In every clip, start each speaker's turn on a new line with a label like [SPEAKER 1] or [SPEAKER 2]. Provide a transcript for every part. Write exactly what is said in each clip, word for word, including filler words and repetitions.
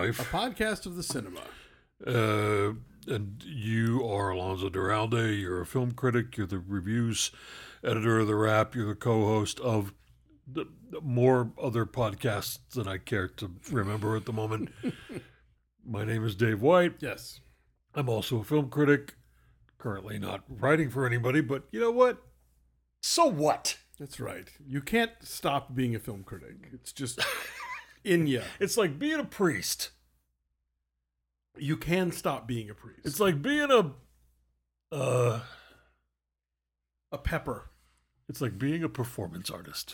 [SPEAKER 1] Knife.
[SPEAKER 2] A podcast of the cinema.
[SPEAKER 1] Uh, and you are Alonzo Duralde. You're a film critic. You're the reviews editor of The Wrap. You're the co-host of the, the more other podcasts than I care to remember at the moment. My name is Dave White.
[SPEAKER 2] Yes.
[SPEAKER 1] I'm also a film critic. Currently not writing for anybody, but you know what? So what?
[SPEAKER 2] That's right. You can't stop being a film critic. It's just in you.
[SPEAKER 1] It's like being a priest.
[SPEAKER 2] You can stop being a priest.
[SPEAKER 1] It's like being a uh
[SPEAKER 2] a pepper.
[SPEAKER 1] It's like being a performance artist.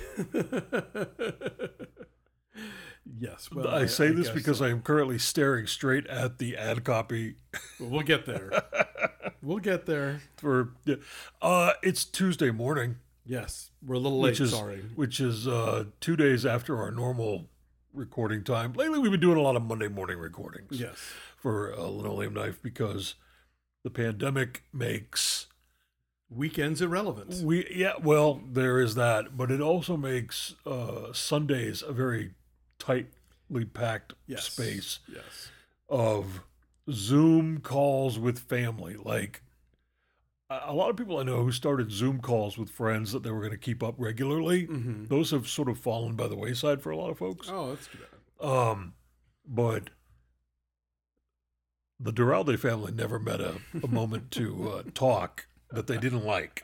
[SPEAKER 2] Yes. Well,
[SPEAKER 1] I, I say
[SPEAKER 2] I
[SPEAKER 1] this
[SPEAKER 2] guess
[SPEAKER 1] because
[SPEAKER 2] so.
[SPEAKER 1] I am currently staring straight at the ad copy.
[SPEAKER 2] Well, we'll get there. We'll get there.
[SPEAKER 1] For uh it's Tuesday morning.
[SPEAKER 2] Yes. We're a little late,
[SPEAKER 1] Which is,
[SPEAKER 2] sorry.
[SPEAKER 1] Which is uh two days after our normal recording time. Lately we've been doing a lot of Monday morning recordings.
[SPEAKER 2] Yes.
[SPEAKER 1] For uh, Linoleum Knife because the pandemic makes
[SPEAKER 2] weekends irrelevant.
[SPEAKER 1] We yeah, well, there is that, but it also makes uh, Sundays a very tightly packed
[SPEAKER 2] Yes.
[SPEAKER 1] space
[SPEAKER 2] Yes.
[SPEAKER 1] of Zoom calls with family. Like a a lot of people I know who started Zoom calls with friends that they were going to keep up regularly.
[SPEAKER 2] Mm-hmm.
[SPEAKER 1] Those have sort of fallen by the wayside for a lot of folks.
[SPEAKER 2] Oh, that's too bad.
[SPEAKER 1] Um, but the Duralde family never met a, a moment to uh, talk that they didn't like.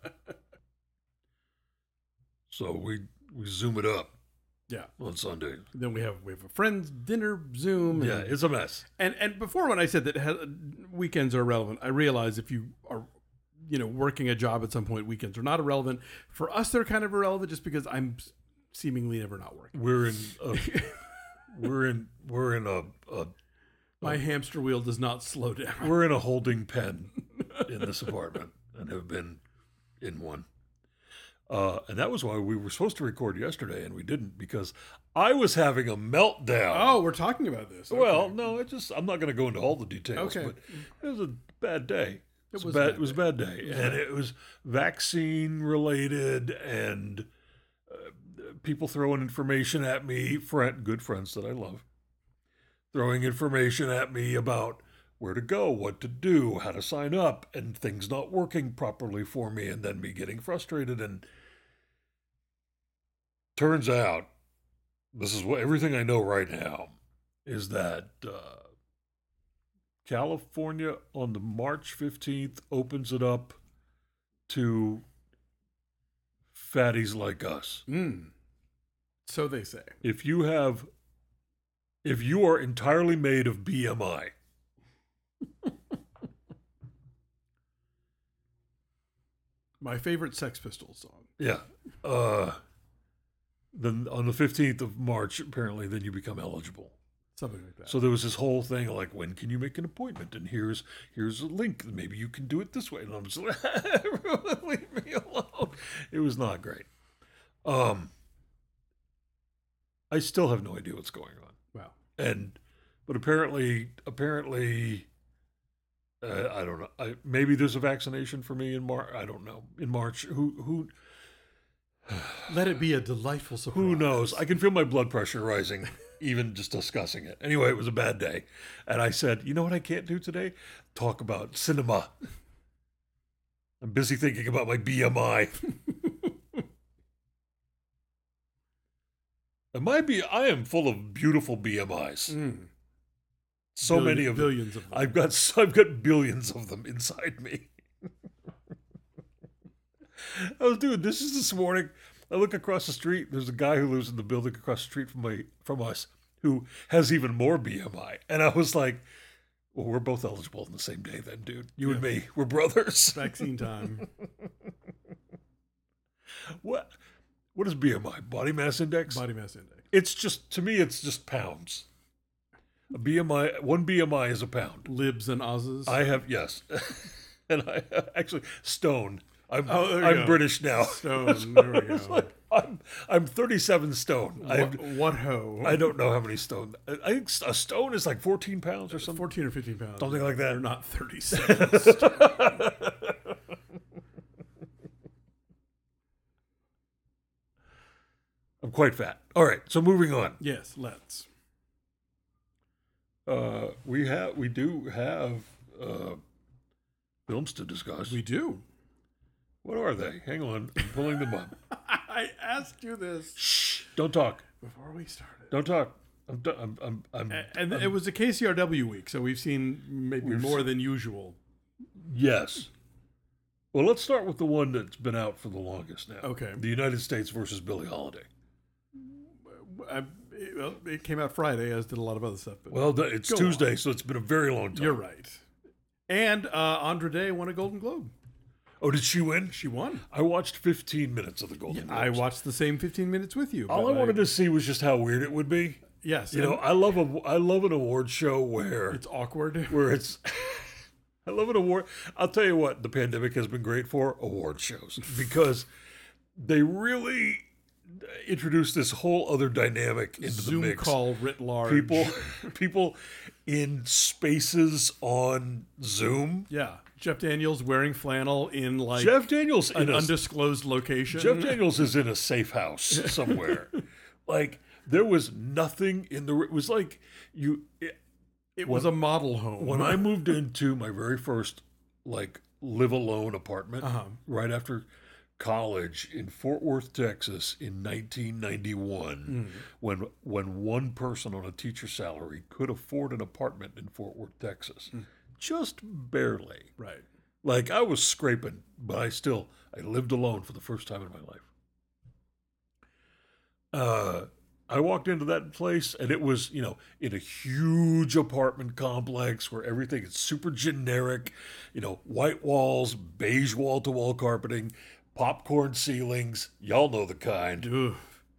[SPEAKER 1] So we we zoom it up.
[SPEAKER 2] Yeah.
[SPEAKER 1] On Sunday.
[SPEAKER 2] Then we have we have a friends dinner Zoom.
[SPEAKER 1] Yeah,
[SPEAKER 2] and,
[SPEAKER 1] it's a mess.
[SPEAKER 2] And and before when I said that ha- weekends are irrelevant, I realize if you are, you know, working a job at some point, weekends are not irrelevant. For us, they're kind of irrelevant just because I'm seemingly never not working.
[SPEAKER 1] We're in a, we're in we're in a, a
[SPEAKER 2] My hamster wheel does not slow down.
[SPEAKER 1] We're in a holding pen in this apartment and have been in one. Uh, and that was why we were supposed to record yesterday and we didn't because I was having a meltdown.
[SPEAKER 2] Oh, we're talking about this. Okay.
[SPEAKER 1] Well, no, it just I'm not going to go into all the details,
[SPEAKER 2] Okay.
[SPEAKER 1] but it was a bad day. It was,
[SPEAKER 2] was
[SPEAKER 1] a bad,
[SPEAKER 2] a bad
[SPEAKER 1] it was a bad day,
[SPEAKER 2] Yeah.
[SPEAKER 1] and it was vaccine related and uh, people throwing information at me, friend, good friends that I love. Throwing information at me about where to go, what to do, how to sign up, and things not working properly for me, and then me getting frustrated. And turns out, this is what everything I know right now, is that uh, California on the March fifteenth opens it up to fatties like us.
[SPEAKER 2] Mm. So they say.
[SPEAKER 1] If you have If you are entirely made of B M I,
[SPEAKER 2] My favorite Sex Pistols song.
[SPEAKER 1] yeah, uh, then on the fifteenth of March, apparently, then you become eligible.
[SPEAKER 2] Something like that.
[SPEAKER 1] So there was this whole thing like, when can you make an appointment? And here's here's a link. Maybe you can do it this way. And I'm just like, leave me alone. It was not great. Um, I still have no idea what's going on.
[SPEAKER 2] Wow.
[SPEAKER 1] And, but apparently, apparently, uh, I don't know. I, maybe there's a vaccination for me in March. I don't know. In March, who who
[SPEAKER 2] Let it be a delightful surprise.
[SPEAKER 1] who knows? I can feel my blood pressure rising, even just discussing it. Anyway, it was a bad day, and I said, you know what I can't do today? Talk about cinema. I'm busy thinking about my B M I. And my B, I am full of beautiful B M Is.
[SPEAKER 2] Mm.
[SPEAKER 1] So
[SPEAKER 2] Billion-
[SPEAKER 1] many of them.
[SPEAKER 2] billions of them.
[SPEAKER 1] I've got I've got billions of them inside me. I was doing dishes this morning. I look across the street. There's a guy who lives in the building across the street from my from us who has even more B M I. And I was like, well, we're both eligible on the same day then, dude. You and me, we're brothers.
[SPEAKER 2] Vaccine time.
[SPEAKER 1] What what is B M I? Body mass index?
[SPEAKER 2] Body mass index.
[SPEAKER 1] It's just, to me, it's just pounds. A B M I, one B M I is a pound.
[SPEAKER 2] Libs and Aussies.
[SPEAKER 1] I have, yes. And I actually, stone. I'm,
[SPEAKER 2] Oh, there you
[SPEAKER 1] I'm
[SPEAKER 2] go.
[SPEAKER 1] British now.
[SPEAKER 2] Stone. There we
[SPEAKER 1] It's
[SPEAKER 2] go.
[SPEAKER 1] like, I'm, I'm thirty-seven stone. I,
[SPEAKER 2] What, what ho?
[SPEAKER 1] I don't know how many stone. I I think a stone is like fourteen pounds or something.
[SPEAKER 2] fourteen or fifteen pounds.
[SPEAKER 1] Something like that.
[SPEAKER 2] They're not thirty-seven.
[SPEAKER 1] I'm quite fat. All right, so moving on.
[SPEAKER 2] Yes, let's.
[SPEAKER 1] Uh, we have we do have uh, films to discuss.
[SPEAKER 2] We do.
[SPEAKER 1] What are they? Hang on, I'm pulling them up.
[SPEAKER 2] I asked you this
[SPEAKER 1] Shh! Don't talk.
[SPEAKER 2] before we started.
[SPEAKER 1] Don't talk. I'm. do- I'm. I'm. I'm,
[SPEAKER 2] A- And
[SPEAKER 1] I'm
[SPEAKER 2] it was a K C R W week, so we've seen maybe
[SPEAKER 1] We've
[SPEAKER 2] more
[SPEAKER 1] seen-
[SPEAKER 2] than usual.
[SPEAKER 1] yes. Well, let's start with the one that's been out for the longest now.
[SPEAKER 2] Okay.
[SPEAKER 1] The United States versus Billie Holiday.
[SPEAKER 2] I, it, well, it came out Friday, as did a lot of other stuff. But
[SPEAKER 1] Well, th- it's
[SPEAKER 2] Go
[SPEAKER 1] Tuesday, so it's been a very long time.
[SPEAKER 2] you're right. And uh, Andra Day won a Golden Globe.
[SPEAKER 1] Oh, did she win?
[SPEAKER 2] She won.
[SPEAKER 1] I watched fifteen minutes of the Golden Globes.
[SPEAKER 2] I watched the same fifteen minutes with you.
[SPEAKER 1] All
[SPEAKER 2] but
[SPEAKER 1] I wanted to see was just how weird it would be.
[SPEAKER 2] Yes.
[SPEAKER 1] You know,
[SPEAKER 2] and
[SPEAKER 1] I love a I love an award show where
[SPEAKER 2] it's awkward.
[SPEAKER 1] where it's I love an award. I'll tell you what, the pandemic has been great for award shows because they really introduce this whole other dynamic into
[SPEAKER 2] Zoom
[SPEAKER 1] the mix.
[SPEAKER 2] call writ large.
[SPEAKER 1] People people in spaces on Zoom.
[SPEAKER 2] Yeah. Jeff Daniels wearing flannel in like
[SPEAKER 1] Jeff Daniels
[SPEAKER 2] an
[SPEAKER 1] in a
[SPEAKER 2] undisclosed location.
[SPEAKER 1] Jeff Daniels is in a safe house somewhere. Like there was nothing in the. It was like you. It,
[SPEAKER 2] It was a model home.
[SPEAKER 1] when I moved into my very first like live alone apartment
[SPEAKER 2] Uh-huh.
[SPEAKER 1] right after college in Fort Worth, Texas, in nineteen ninety-one, when when one person on a teacher salary could afford an apartment in Fort Worth, Texas, just barely.
[SPEAKER 2] Right.
[SPEAKER 1] Like I was scraping, but I still I lived alone for the first time in my life. Uh, I walked into that place and it was, you know, in a huge apartment complex where everything is super generic, you know, white walls, beige wall-to-wall carpeting, popcorn ceilings, y'all know the kind.
[SPEAKER 2] Ugh.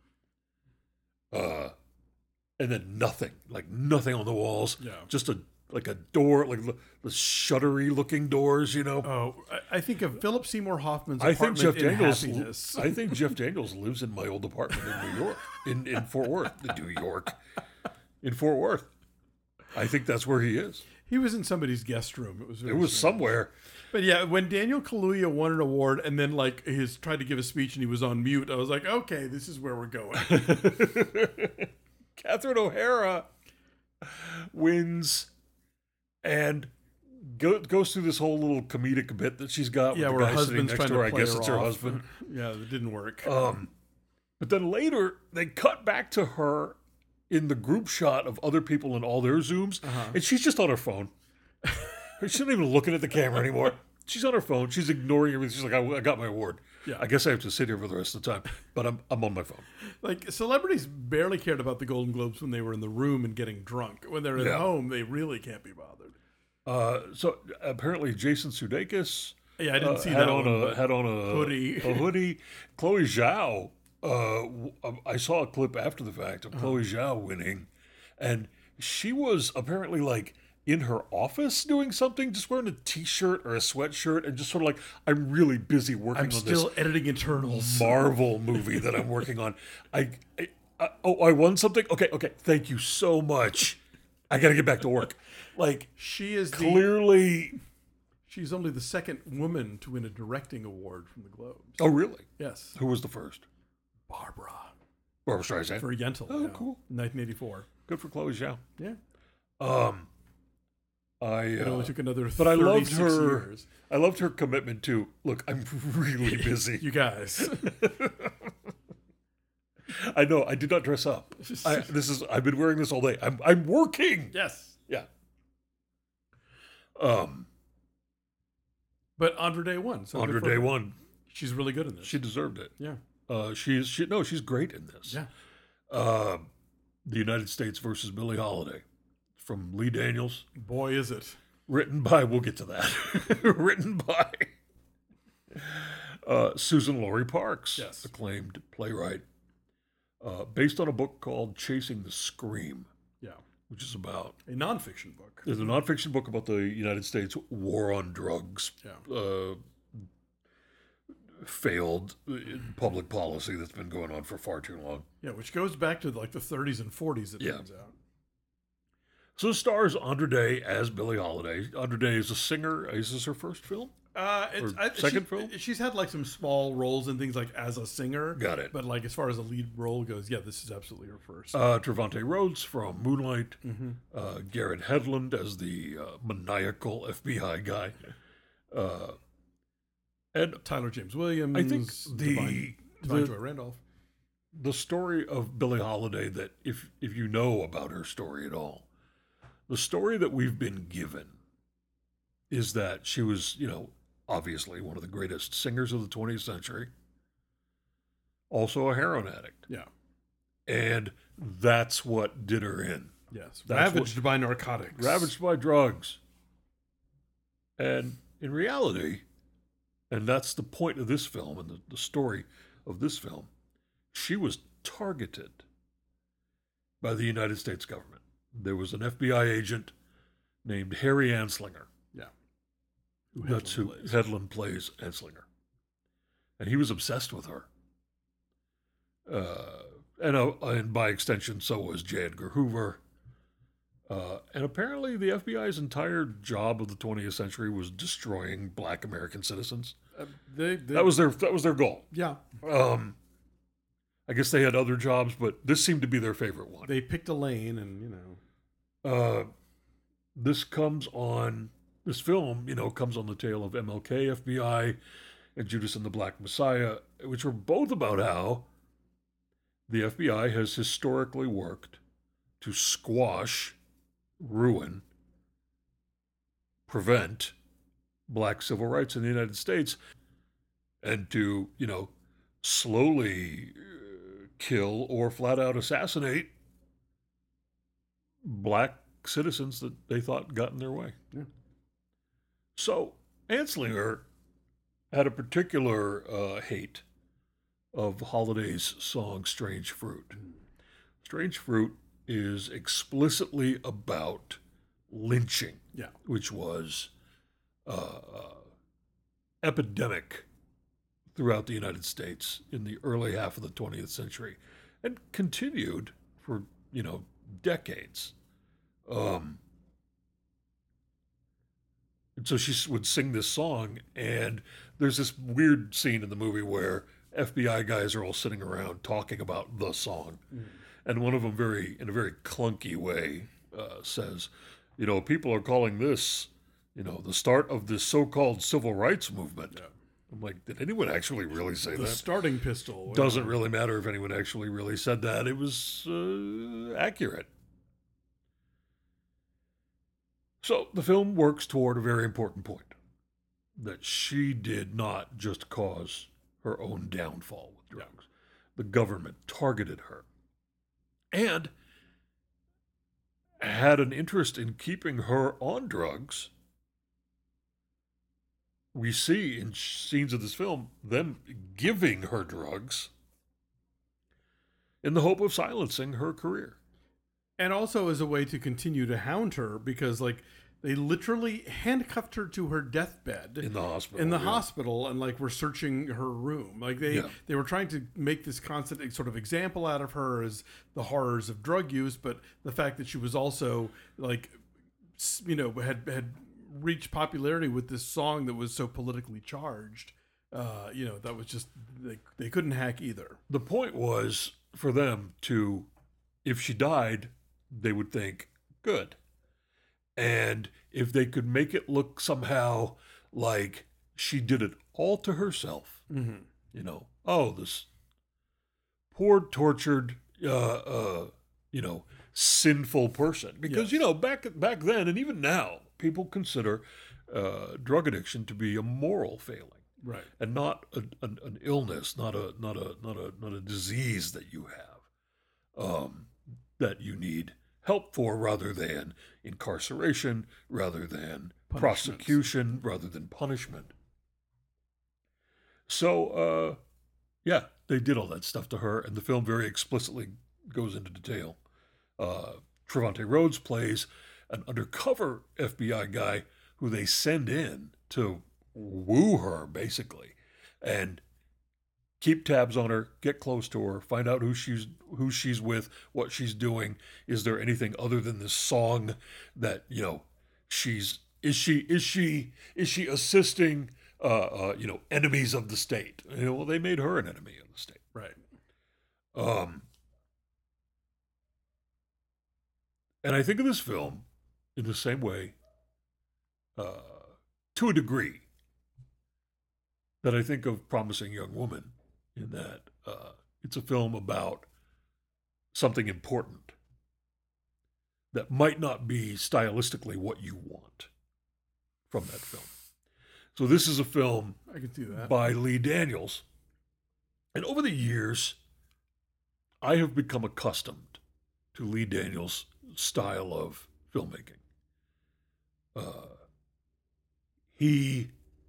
[SPEAKER 1] Uh, and then nothing, like nothing on the walls.
[SPEAKER 2] Yeah.
[SPEAKER 1] Just a like a door, like the, the shuttery looking doors, you know.
[SPEAKER 2] Oh, I, I think of Philip Seymour Hoffman's
[SPEAKER 1] I think
[SPEAKER 2] apartment
[SPEAKER 1] Jeff
[SPEAKER 2] in
[SPEAKER 1] Daniels.
[SPEAKER 2] Happiness.
[SPEAKER 1] I think Jeff Daniels lives in my old apartment in New York, in, in Fort Worth, New York, in Fort Worth. I think that's where he is.
[SPEAKER 2] He was in somebody's guest room. It was.
[SPEAKER 1] It
[SPEAKER 2] very
[SPEAKER 1] was
[SPEAKER 2] strange.
[SPEAKER 1] somewhere.
[SPEAKER 2] But yeah, when Daniel Kaluuya won an award and then like he's tried to give a speech and he was on mute, I was like, okay, this is where we're going.
[SPEAKER 1] Catherine O'Hara wins and go, goes through this whole little comedic bit that she's got.
[SPEAKER 2] Yeah,
[SPEAKER 1] with
[SPEAKER 2] where
[SPEAKER 1] the
[SPEAKER 2] her
[SPEAKER 1] guy sitting
[SPEAKER 2] husband's
[SPEAKER 1] next
[SPEAKER 2] trying
[SPEAKER 1] to
[SPEAKER 2] to
[SPEAKER 1] her. I
[SPEAKER 2] play
[SPEAKER 1] guess
[SPEAKER 2] her
[SPEAKER 1] it's her
[SPEAKER 2] off.
[SPEAKER 1] husband.
[SPEAKER 2] Yeah, it didn't work.
[SPEAKER 1] Um, but then later they cut back to her in the group shot of other people in all their Zooms,
[SPEAKER 2] Uh-huh.
[SPEAKER 1] and she's just on her phone. She's not even looking at the camera anymore. She's on her phone. She's ignoring everything. She's like, I, I got my award.
[SPEAKER 2] Yeah.
[SPEAKER 1] I guess I have to sit here for the rest of the time, but I'm I'm on my phone.
[SPEAKER 2] Like celebrities barely cared about the Golden Globes when they were in the room and getting drunk. When they're at
[SPEAKER 1] Yeah.
[SPEAKER 2] home, they really can't be bothered.
[SPEAKER 1] Uh, so apparently Jason Sudeikis
[SPEAKER 2] Yeah, I didn't
[SPEAKER 1] uh,
[SPEAKER 2] see
[SPEAKER 1] had
[SPEAKER 2] that
[SPEAKER 1] on
[SPEAKER 2] one,
[SPEAKER 1] a
[SPEAKER 2] but-
[SPEAKER 1] had on a
[SPEAKER 2] hoodie.
[SPEAKER 1] A hoodie. Chloe Zhao. Uh, w- I saw a clip after the fact
[SPEAKER 2] Uh-huh.
[SPEAKER 1] of Chloe Zhao winning, and she was apparently like in her office doing something, just wearing a t-shirt or a sweatshirt, and just sort of like, I'm really busy working
[SPEAKER 2] I'm
[SPEAKER 1] on
[SPEAKER 2] still
[SPEAKER 1] this
[SPEAKER 2] editing internals.
[SPEAKER 1] Marvel movie that I'm working on. I, I, I oh I won something. Okay, okay, thank you so much. I got to get back to work. Like
[SPEAKER 2] She is the,
[SPEAKER 1] clearly.
[SPEAKER 2] she's only the second woman to win a directing award from the Globes.
[SPEAKER 1] Oh really?
[SPEAKER 2] Yes,
[SPEAKER 1] Who was the first?
[SPEAKER 2] Barbara
[SPEAKER 1] Barbara Streisand.
[SPEAKER 2] for Yentl.
[SPEAKER 1] Oh,
[SPEAKER 2] yeah.
[SPEAKER 1] cool.
[SPEAKER 2] nineteen eighty-four.
[SPEAKER 1] Good for Chloe Zhao.
[SPEAKER 2] Yeah,
[SPEAKER 1] Um, I.
[SPEAKER 2] it only
[SPEAKER 1] Uh,
[SPEAKER 2] took another.
[SPEAKER 1] but I loved
[SPEAKER 2] thirty-six
[SPEAKER 1] her.
[SPEAKER 2] Years.
[SPEAKER 1] I loved her commitment to. Look, I'm really busy.
[SPEAKER 2] You guys.
[SPEAKER 1] I know. I did not dress up. I, this is. I've been wearing this all day. I'm. I'm working.
[SPEAKER 2] Yes,
[SPEAKER 1] Yeah. Um.
[SPEAKER 2] but Andra Day won. So
[SPEAKER 1] Andra
[SPEAKER 2] good for
[SPEAKER 1] Day
[SPEAKER 2] her.
[SPEAKER 1] won.
[SPEAKER 2] She's really good in this.
[SPEAKER 1] She deserved it.
[SPEAKER 2] yeah,
[SPEAKER 1] Uh, she's. She no. She's great in this.
[SPEAKER 2] yeah.
[SPEAKER 1] Uh, the United States versus Billie Holiday, from Lee Daniels,
[SPEAKER 2] Boy, is it.
[SPEAKER 1] written by. We'll get to that. written by. Uh, Susan Laurie Parks,
[SPEAKER 2] Yes.
[SPEAKER 1] acclaimed playwright, uh, based on a book called Chasing the Scream,
[SPEAKER 2] Yeah,
[SPEAKER 1] which is about
[SPEAKER 2] a nonfiction book.
[SPEAKER 1] there's a nonfiction book about the United States war on drugs,
[SPEAKER 2] Yeah.
[SPEAKER 1] uh, failed uh, public policy that's been going on for far too long.
[SPEAKER 2] Yeah, which goes back to like the thirties and forties. It
[SPEAKER 1] Yeah.
[SPEAKER 2] turns out.
[SPEAKER 1] So it stars Andra Day as Billie Holiday. Andra Day is a singer. Is this her first film?
[SPEAKER 2] Uh, it's,
[SPEAKER 1] Or
[SPEAKER 2] I,
[SPEAKER 1] second
[SPEAKER 2] she,
[SPEAKER 1] film?
[SPEAKER 2] She's had like some small roles and things like as a singer.
[SPEAKER 1] Got it.
[SPEAKER 2] But like as far as a lead role goes, yeah, this is absolutely her first.
[SPEAKER 1] Uh, Trevante Rhodes from Moonlight.
[SPEAKER 2] Mm-hmm.
[SPEAKER 1] Uh, Garrett Hedlund as the uh, maniacal F B I guy. Uh, and
[SPEAKER 2] Tyler James Williams.
[SPEAKER 1] I think the
[SPEAKER 2] Divine, Divine
[SPEAKER 1] the,
[SPEAKER 2] Joy Randolph.
[SPEAKER 1] the story of Billie Holiday, that if if you know about her story at all, the story that we've been given is that she was, you know, obviously one of the greatest singers of the twentieth century, also a heroin addict.
[SPEAKER 2] Yeah.
[SPEAKER 1] And that's what did her in.
[SPEAKER 2] Yes.
[SPEAKER 1] That's
[SPEAKER 2] Ravaged
[SPEAKER 1] what,
[SPEAKER 2] by narcotics.
[SPEAKER 1] ravaged by drugs. And in reality, and that's the point of this film and the, the story of this film, she was targeted by the United States government. There was an F B I agent named Harry Anslinger.
[SPEAKER 2] Yeah. Who
[SPEAKER 1] That's who
[SPEAKER 2] plays.
[SPEAKER 1] Hedlund plays Anslinger. And he was obsessed with her. Uh, and, uh, and by extension, so was J. Edgar Hoover. Uh, and apparently the F B I's entire job of the twentieth century was destroying black American citizens.
[SPEAKER 2] Uh, they, they,
[SPEAKER 1] That was their that was their goal.
[SPEAKER 2] yeah.
[SPEAKER 1] Um, I guess they had other jobs, but this seemed to be their favorite one.
[SPEAKER 2] They picked a lane, and you know.
[SPEAKER 1] Uh, this comes on this film, you know, comes on the tail of M L K, F B I, and Judas and the Black Messiah, which were both about how the F B I has historically worked to squash, ruin, prevent black civil rights in the United States, and to, you know, slowly uh, kill or flat out assassinate black citizens that they thought got in their way.
[SPEAKER 2] Yeah.
[SPEAKER 1] So Anslinger had a particular uh, hate of Holiday's song Strange Fruit. Strange Fruit is explicitly about lynching,
[SPEAKER 2] Yeah.
[SPEAKER 1] which was uh, epidemic throughout the United States in the early half of the twentieth century and continued for, you know, decades. Um, and so she would sing this song, and there's this weird scene in the movie where F B I guys are all sitting around talking about the song. Mm. And one of them, very in a very clunky way, uh, says, you know, people are calling this, you know, the start of this so-called civil rights movement. Yeah. I'm like, did anyone actually really say
[SPEAKER 2] the
[SPEAKER 1] that?
[SPEAKER 2] The starting pistol.
[SPEAKER 1] Doesn't really matter if anyone actually really said that. It was uh, accurate. So the film works toward a very important point, that she did not just cause her own downfall with drugs. The government targeted her and had an interest in keeping her on drugs. We see in scenes of this film them giving her drugs in the hope of silencing her career.
[SPEAKER 2] And also as a way to continue to hound her, because like they literally handcuffed her to her deathbed
[SPEAKER 1] in the hospital.
[SPEAKER 2] In the
[SPEAKER 1] yeah.
[SPEAKER 2] hospital, and like were searching her room. Like they
[SPEAKER 1] yeah.
[SPEAKER 2] they were trying to make this constant sort of example out of her as the horrors of drug use, but the fact that she was also like, you know, had had reached popularity with this song that was so politically charged. Uh, you know, that was just they they couldn't hack either.
[SPEAKER 1] The point was for them to, if she died, they would think, good. And if they could make it look somehow like she did it all to herself,
[SPEAKER 2] mm-hmm.
[SPEAKER 1] you know, oh, this poor, tortured, uh, uh, you know, sinful person. Because,
[SPEAKER 2] yes.
[SPEAKER 1] you know, back back then and even now, people consider uh, drug addiction to be a moral failing.
[SPEAKER 2] Right.
[SPEAKER 1] And not a, an, an illness, not a not a not a not a disease that you have, um, that you need help for, rather than incarceration, rather than prosecution, rather than punishment. So, uh, yeah, they did all that stuff to her, and the film very explicitly goes into detail. Uh, Trevante Rhodes plays an undercover F B I guy who they send in to woo her, basically, and keep tabs on her, get close to her, find out who she's who she's with, what she's doing. Is there anything other than this song that, you know, she's is she is she is she assisting uh, uh, you know, enemies of the state. You know, well, they made her an enemy of the state.
[SPEAKER 2] Right.
[SPEAKER 1] Um, and I think of this film in the same way, uh, to a degree, that I think of Promising Young Woman, in that uh, it's a film about something important that might not be stylistically what you want from that film. So this is a film
[SPEAKER 2] I can see that.
[SPEAKER 1] by Lee Daniels. And over the years, I have become accustomed to Lee Daniels' style of filmmaking. Uh, he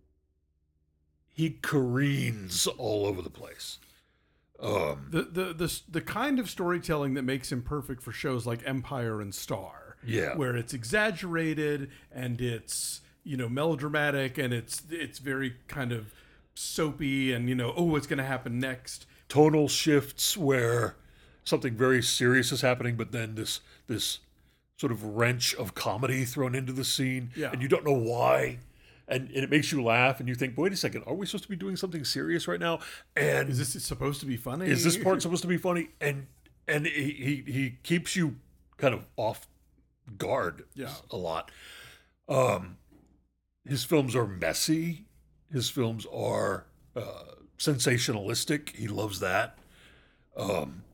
[SPEAKER 1] he careens all over the place. Um,
[SPEAKER 2] The, the the the kind of storytelling that makes him perfect for shows like Empire and Star,
[SPEAKER 1] Yeah.
[SPEAKER 2] where it's exaggerated and it's, you know, melodramatic and it's it's very kind of soapy and, you know, oh, what's going to happen next?
[SPEAKER 1] tonal shifts where something very serious is happening, but then this this sort of wrench of comedy thrown into the scene,
[SPEAKER 2] Yeah.
[SPEAKER 1] and you don't know why, and, and it makes you laugh, and you think, wait a second, are we supposed to be doing something serious right now? And
[SPEAKER 2] Is this supposed to be funny?
[SPEAKER 1] is this part supposed to be funny? And and he he, he keeps you kind of off guard
[SPEAKER 2] Yeah.
[SPEAKER 1] a lot. Um, his films are messy. His films are uh, sensationalistic. He loves that. Um,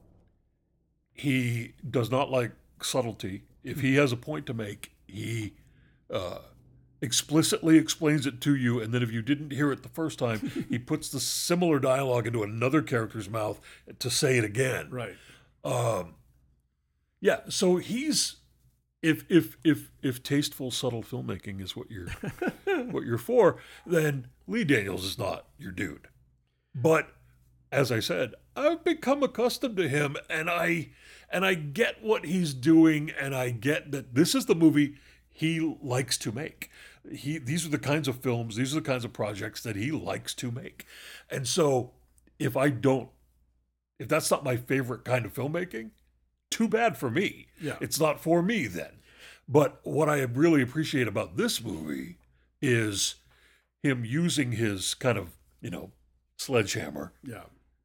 [SPEAKER 1] he does not like subtlety. If he has a point to make, he uh, explicitly explains it to you, and then if you didn't hear it the first time, he puts the similar dialogue into another character's mouth to say it again.
[SPEAKER 2] Right.
[SPEAKER 1] Um, yeah, so he's if if if if tasteful, subtle filmmaking is what you're what you're for, then Lee Daniels is not your dude. But as I said, I've become accustomed to him, and I and I get what he's doing, and I get that this is the movie he likes to make. He these are the kinds of films, these are the kinds of projects that he likes to make. And so if I don't if that's not my favorite kind of filmmaking, too bad for me.
[SPEAKER 2] Yeah.
[SPEAKER 1] It's not for me then. But what I really appreciate about this movie is him using his kind of, you know, sledgehammer
[SPEAKER 2] Yeah.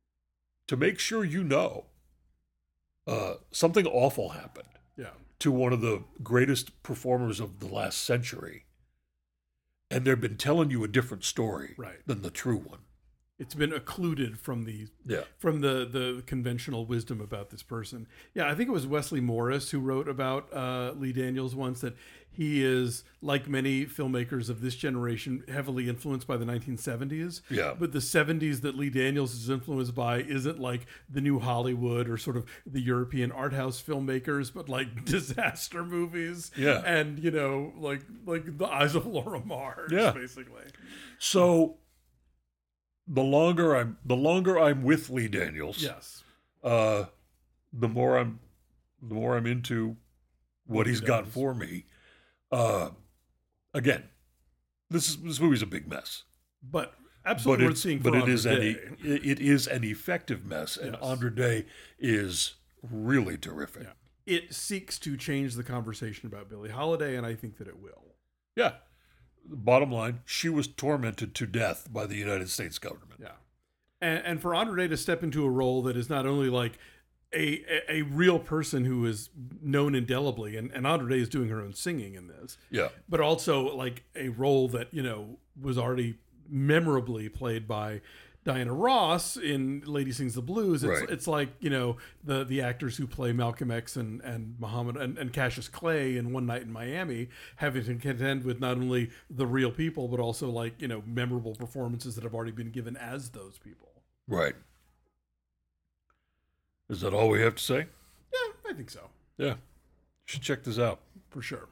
[SPEAKER 1] to make sure you know uh, something awful happened
[SPEAKER 2] Yeah.
[SPEAKER 1] to one of the greatest performers of the last century. And they've been telling you a different story
[SPEAKER 2] Right.
[SPEAKER 1] than the true one.
[SPEAKER 2] It's been occluded from the
[SPEAKER 1] Yeah.
[SPEAKER 2] from the the conventional wisdom about this person. Yeah, I think it was Wesley Morris who wrote about uh, Lee Daniels once, that he is, like many filmmakers of this generation, heavily influenced by the nineteen seventies.
[SPEAKER 1] Yeah.
[SPEAKER 2] But the seventies that Lee Daniels is influenced by isn't like the new Hollywood or sort of the European art house filmmakers, but like disaster movies.
[SPEAKER 1] Yeah.
[SPEAKER 2] And, you know, like like The Eyes of Laura Mars,
[SPEAKER 1] Yeah.
[SPEAKER 2] basically.
[SPEAKER 1] So the longer I'm the longer I'm with Lee Daniels,
[SPEAKER 2] Yes.
[SPEAKER 1] uh, the more I'm the more I'm into what
[SPEAKER 2] What he
[SPEAKER 1] he's got
[SPEAKER 2] does.
[SPEAKER 1] for me. Uh, again, this is this movie's a big mess,
[SPEAKER 2] But
[SPEAKER 1] but
[SPEAKER 2] absolutely worth
[SPEAKER 1] it's
[SPEAKER 2] seeing
[SPEAKER 1] but
[SPEAKER 2] for
[SPEAKER 1] it is an
[SPEAKER 2] Andre
[SPEAKER 1] e-
[SPEAKER 2] Day.
[SPEAKER 1] it it is an effective mess, and
[SPEAKER 2] Yes.
[SPEAKER 1] Andre Day is really terrific.
[SPEAKER 2] Yeah. It seeks to change the conversation about Billie Holiday, and I think that it will.
[SPEAKER 1] Yeah. Bottom line, she was tormented to death by the United States government.
[SPEAKER 2] Yeah. And, and for Andre Day to step into a role that is not only like a, a, a real person who is known indelibly, and, and Andre Day is doing her own singing in this,
[SPEAKER 1] Yeah.
[SPEAKER 2] but also like a role that, you know, was already memorably played by Diana Ross in Lady Sings the Blues. It's,
[SPEAKER 1] Right.
[SPEAKER 2] it's like, you know, the the actors who play Malcolm X and, and Muhammad and, and Cassius Clay in One Night in Miami, having to contend with not only the real people, but also like, you know, memorable performances that have already been given as those people.
[SPEAKER 1] Right. Is that all we have to say?
[SPEAKER 2] Yeah, I think so.
[SPEAKER 1] Yeah. You should check this out.
[SPEAKER 2] For sure.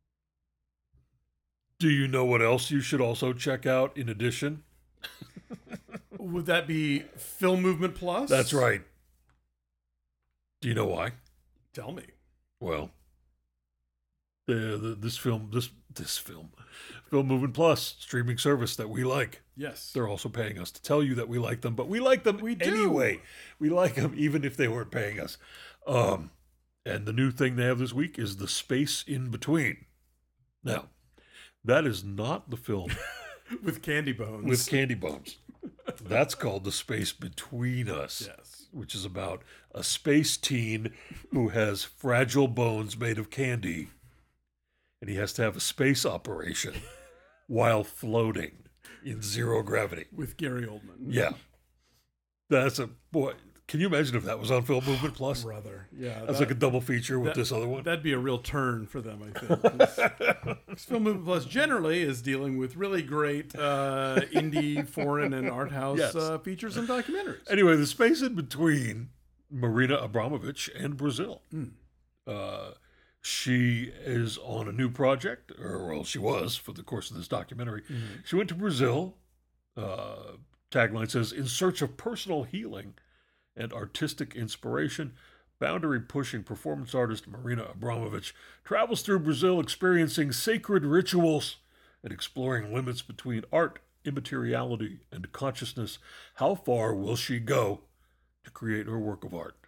[SPEAKER 1] Do you know what else you should also check out in addition?
[SPEAKER 2] Would that be Film Movement Plus?
[SPEAKER 1] That's right. Do you know why?
[SPEAKER 2] Tell me.
[SPEAKER 1] Well, the, the this film, this this film, Film Movement Plus streaming service that we like.
[SPEAKER 2] Yes.
[SPEAKER 1] They're also paying us to tell you that we like them, but we like them
[SPEAKER 2] We do.
[SPEAKER 1] anyway. We like them even if they weren't paying us. Um, and the new thing they have this week is The Space in Between. Now, that is not the film
[SPEAKER 2] With candy bones.
[SPEAKER 1] With candy bones. That's called The Space Between Us.
[SPEAKER 2] Yes.
[SPEAKER 1] Which is about a space teen who has fragile bones made of candy, and he has to have a space operation while floating in zero gravity.
[SPEAKER 2] With Gary Oldman.
[SPEAKER 1] Yeah. That's a, boy, can you imagine if that was on Film Movement Plus?
[SPEAKER 2] Brother. Yeah.
[SPEAKER 1] That's like a double feature with
[SPEAKER 2] that,
[SPEAKER 1] this other one.
[SPEAKER 2] That'd be a real turn for them, I think. Film Movement Plus generally is dealing with really great uh, indie, foreign, and art house
[SPEAKER 1] Yes.
[SPEAKER 2] uh, features and documentaries.
[SPEAKER 1] Anyway, the space in between Marina Abramovich and Brazil.
[SPEAKER 2] Mm.
[SPEAKER 1] Uh, she is on a new project, or well, she was for the course of this documentary.
[SPEAKER 2] Mm-hmm.
[SPEAKER 1] She went to Brazil. Uh, tagline says, "In search of personal healing and artistic inspiration, boundary-pushing performance artist Marina Abramovich travels through Brazil experiencing sacred rituals and exploring limits between art, immateriality, and consciousness. How far will she go to create her work of art?"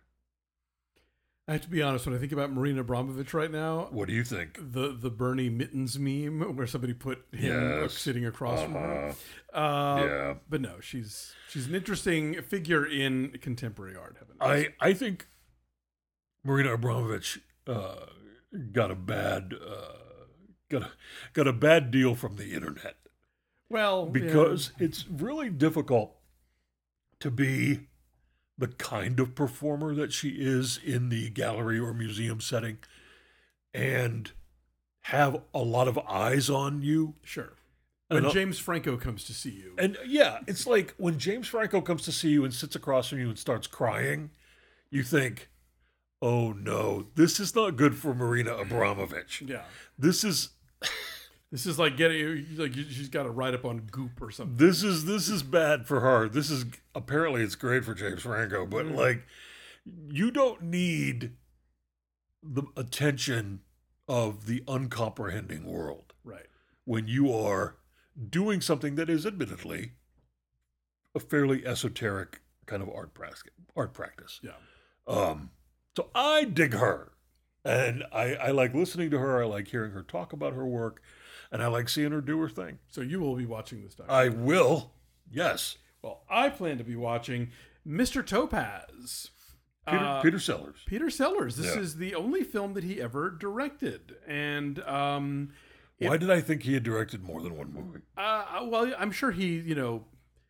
[SPEAKER 2] I have to be honest, when I think about Marina Abramovich right now,
[SPEAKER 1] What do you think?
[SPEAKER 2] the the Bernie Mittens meme where somebody put him
[SPEAKER 1] Yes.
[SPEAKER 2] sitting across from her.
[SPEAKER 1] Uh-huh.
[SPEAKER 2] Uh,
[SPEAKER 1] Yeah.
[SPEAKER 2] But no, she's she's an interesting figure in contemporary art. Heaven knows.
[SPEAKER 1] I, I think Marina Abramovich uh, got a bad uh, got a, got a bad deal from the internet.
[SPEAKER 2] well,
[SPEAKER 1] Because it's really difficult to be the kind of performer that she is in the gallery or museum setting and have a lot of eyes on you.
[SPEAKER 2] yeah, sure.
[SPEAKER 1] And,
[SPEAKER 2] When
[SPEAKER 1] uh,
[SPEAKER 2] James Franco comes to see you,
[SPEAKER 1] and yeah, it's like when James Franco comes to see you and sits across from you and starts crying, you think, oh no, this is not good for Marina Abramovich.
[SPEAKER 2] yeah,
[SPEAKER 1] This is
[SPEAKER 2] this is like getting like she's got to ride up on Goop or something.
[SPEAKER 1] This is this is bad for her. This is apparently it's great for James Franco, but
[SPEAKER 2] Mm.
[SPEAKER 1] like you don't need the attention of the uncomprehending world
[SPEAKER 2] Right.
[SPEAKER 1] when you are doing something that is admittedly a fairly esoteric kind of art practice. Art practice.
[SPEAKER 2] Yeah.
[SPEAKER 1] Um, so I dig her, and I, I like listening to her. I like hearing her talk about her work, and I like seeing her do her thing.
[SPEAKER 2] So you will be watching this documentary.
[SPEAKER 1] I will. Yes.
[SPEAKER 2] Well, I plan to be watching Mister Topaz.
[SPEAKER 1] Peter,
[SPEAKER 2] Uh,
[SPEAKER 1] Peter Sellers.
[SPEAKER 2] Peter Sellers. This
[SPEAKER 1] Yeah.
[SPEAKER 2] is the only film that he ever directed, and um,
[SPEAKER 1] Why did I think he had directed more than one movie?
[SPEAKER 2] uh, well, I'm sure he, you know,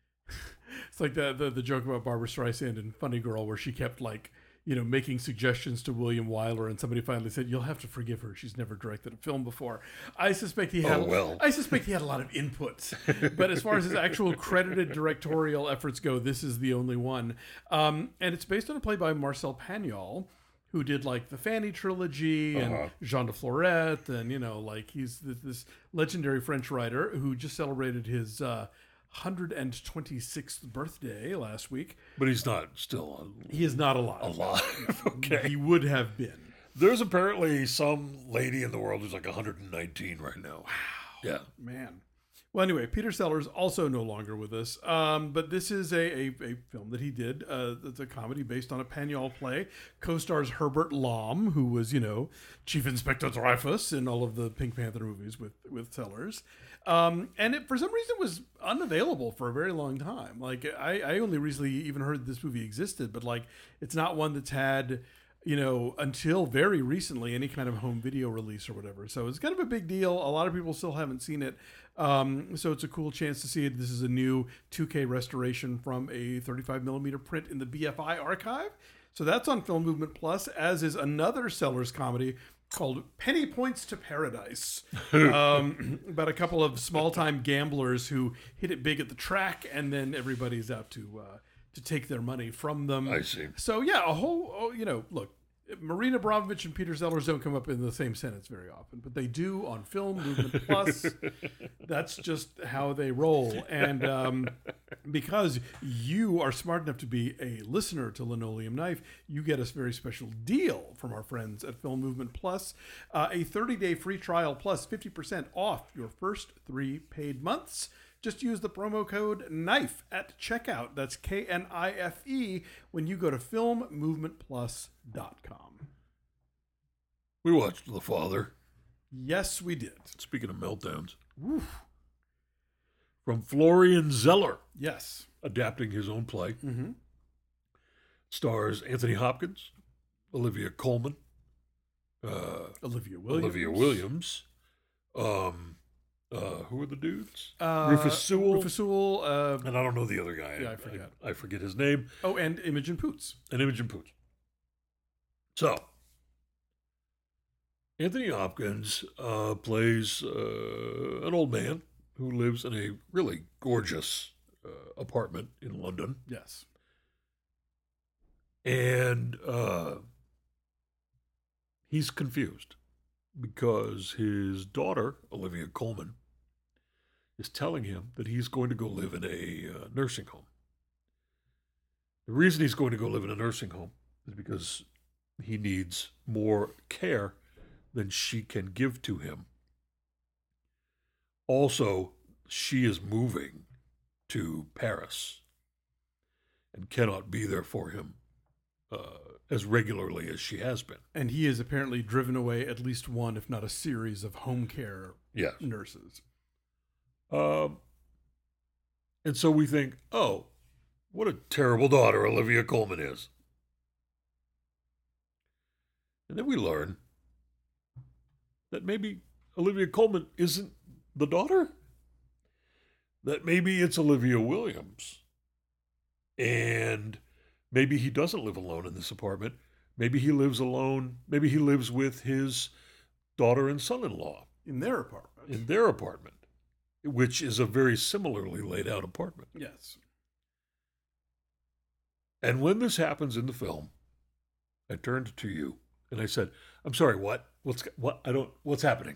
[SPEAKER 2] it's like the, the the joke about Barbara Streisand and Funny Girl, where she kept like, you know, making suggestions to William Wyler, and somebody finally said, "You'll have to forgive her. She's never directed a film before." I suspect he had.
[SPEAKER 1] Oh, well.
[SPEAKER 2] I suspect he had a lot of input, but as far as his actual credited directorial efforts go, this is the only one. Um, and it's based on a play by Marcel Pagnol, who did like the Fanny trilogy and
[SPEAKER 1] Uh-huh.
[SPEAKER 2] Jean de Florette, and you know, like he's this, this legendary French writer who just celebrated his uh, one hundred twenty-sixth birthday last week.
[SPEAKER 1] But he's not still
[SPEAKER 2] He is not alive.
[SPEAKER 1] alive. Okay.
[SPEAKER 2] He would have been.
[SPEAKER 1] There's apparently some lady in the world who's like one hundred nineteen right now. Wow. Yeah.
[SPEAKER 2] Man. Well, anyway, Peter Sellers also no longer with us, um, but this is a, a, a film that he did. Uh, it's a comedy based on a Pagnol play. Co-stars Herbert Lom, who was, you know, Chief Inspector Dreyfus in all of the Pink Panther movies with with Sellers. Um, and it, for some reason, was unavailable for a very long time. Like, I, I only recently even heard this movie existed, but like, it's not one that's had, you know, until very recently, any kind of home video release or whatever. So it's kind of a big deal. A lot of people still haven't seen it. Um, so it's a cool chance to see it. This is a new two K restoration from a thirty-five millimeter print in the B F I archive. So that's on Film Movement Plus, as is another Sellers comedy called Penny Points to Paradise, um, about a couple of small-time gamblers who hit it big at the track, and then everybody's out to uh, to take their money from them.
[SPEAKER 1] I see.
[SPEAKER 2] So yeah, a whole, oh, you know, look, Marina Abramovich and Peter Sellers don't come up in the same sentence very often, but they do on Film Movement Plus. That's just how they roll. And um, because you are smart enough to be a listener to Linoleum Knife, you get us a very special deal from our friends at Film Movement Plus. Uh, a thirty-day free trial plus fifty percent off your first three paid months. Just use the promo code KNIFE at checkout. That's K N I F E when you go to film movement plus dot com.
[SPEAKER 1] We watched The Father.
[SPEAKER 2] Yes, we did.
[SPEAKER 1] Speaking of meltdowns.
[SPEAKER 2] Oof.
[SPEAKER 1] from Florian Zeller,
[SPEAKER 2] Yes.
[SPEAKER 1] adapting his own play.
[SPEAKER 2] Mm-hmm.
[SPEAKER 1] Stars Anthony Hopkins, Olivia Colman, uh,
[SPEAKER 2] Olivia Williams.
[SPEAKER 1] Olivia Williams. Um, uh, who are the dudes?
[SPEAKER 2] Uh,
[SPEAKER 1] Rufus Sewell.
[SPEAKER 2] Rufus Sewell. Uh,
[SPEAKER 1] And I don't know the other guy.
[SPEAKER 2] Yeah, I forget.
[SPEAKER 1] I, I forget his name.
[SPEAKER 2] oh, and Imogen Poots.
[SPEAKER 1] And Imogen Poots. So, Anthony Hopkins uh, plays uh, an old man who lives in a really gorgeous uh, apartment in London.
[SPEAKER 2] Yes.
[SPEAKER 1] And uh, he's confused because his daughter, Olivia Colman, is telling him that he's going to go live in a uh, nursing home. The reason he's going to go live in a nursing home is because he needs more care than she can give to him. Also, she is moving to Paris and cannot be there for him uh, as regularly as she has been.
[SPEAKER 2] And he has apparently driven away at least one, if not a series, of home care
[SPEAKER 1] Yes.
[SPEAKER 2] nurses.
[SPEAKER 1] Um, and so we think, oh, what a terrible daughter Olivia Colman is. And then we learn that maybe Olivia Colman isn't the daughter. That maybe it's Olivia Williams. And maybe he doesn't live alone in this apartment. Maybe he lives alone. Maybe he lives with his daughter and son-in-law
[SPEAKER 2] In their apartment.
[SPEAKER 1] in their apartment, which is a very similarly laid out apartment.
[SPEAKER 2] Yes.
[SPEAKER 1] And when this happens in the film, I turned to you and I said, "I'm sorry, what? What's what? I don't. What's happening?"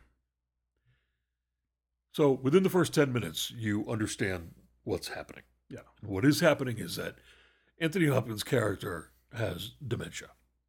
[SPEAKER 1] So within the first ten minutes, you understand what's happening.
[SPEAKER 2] Yeah.
[SPEAKER 1] What is happening is that Anthony Hopkins' character has dementia.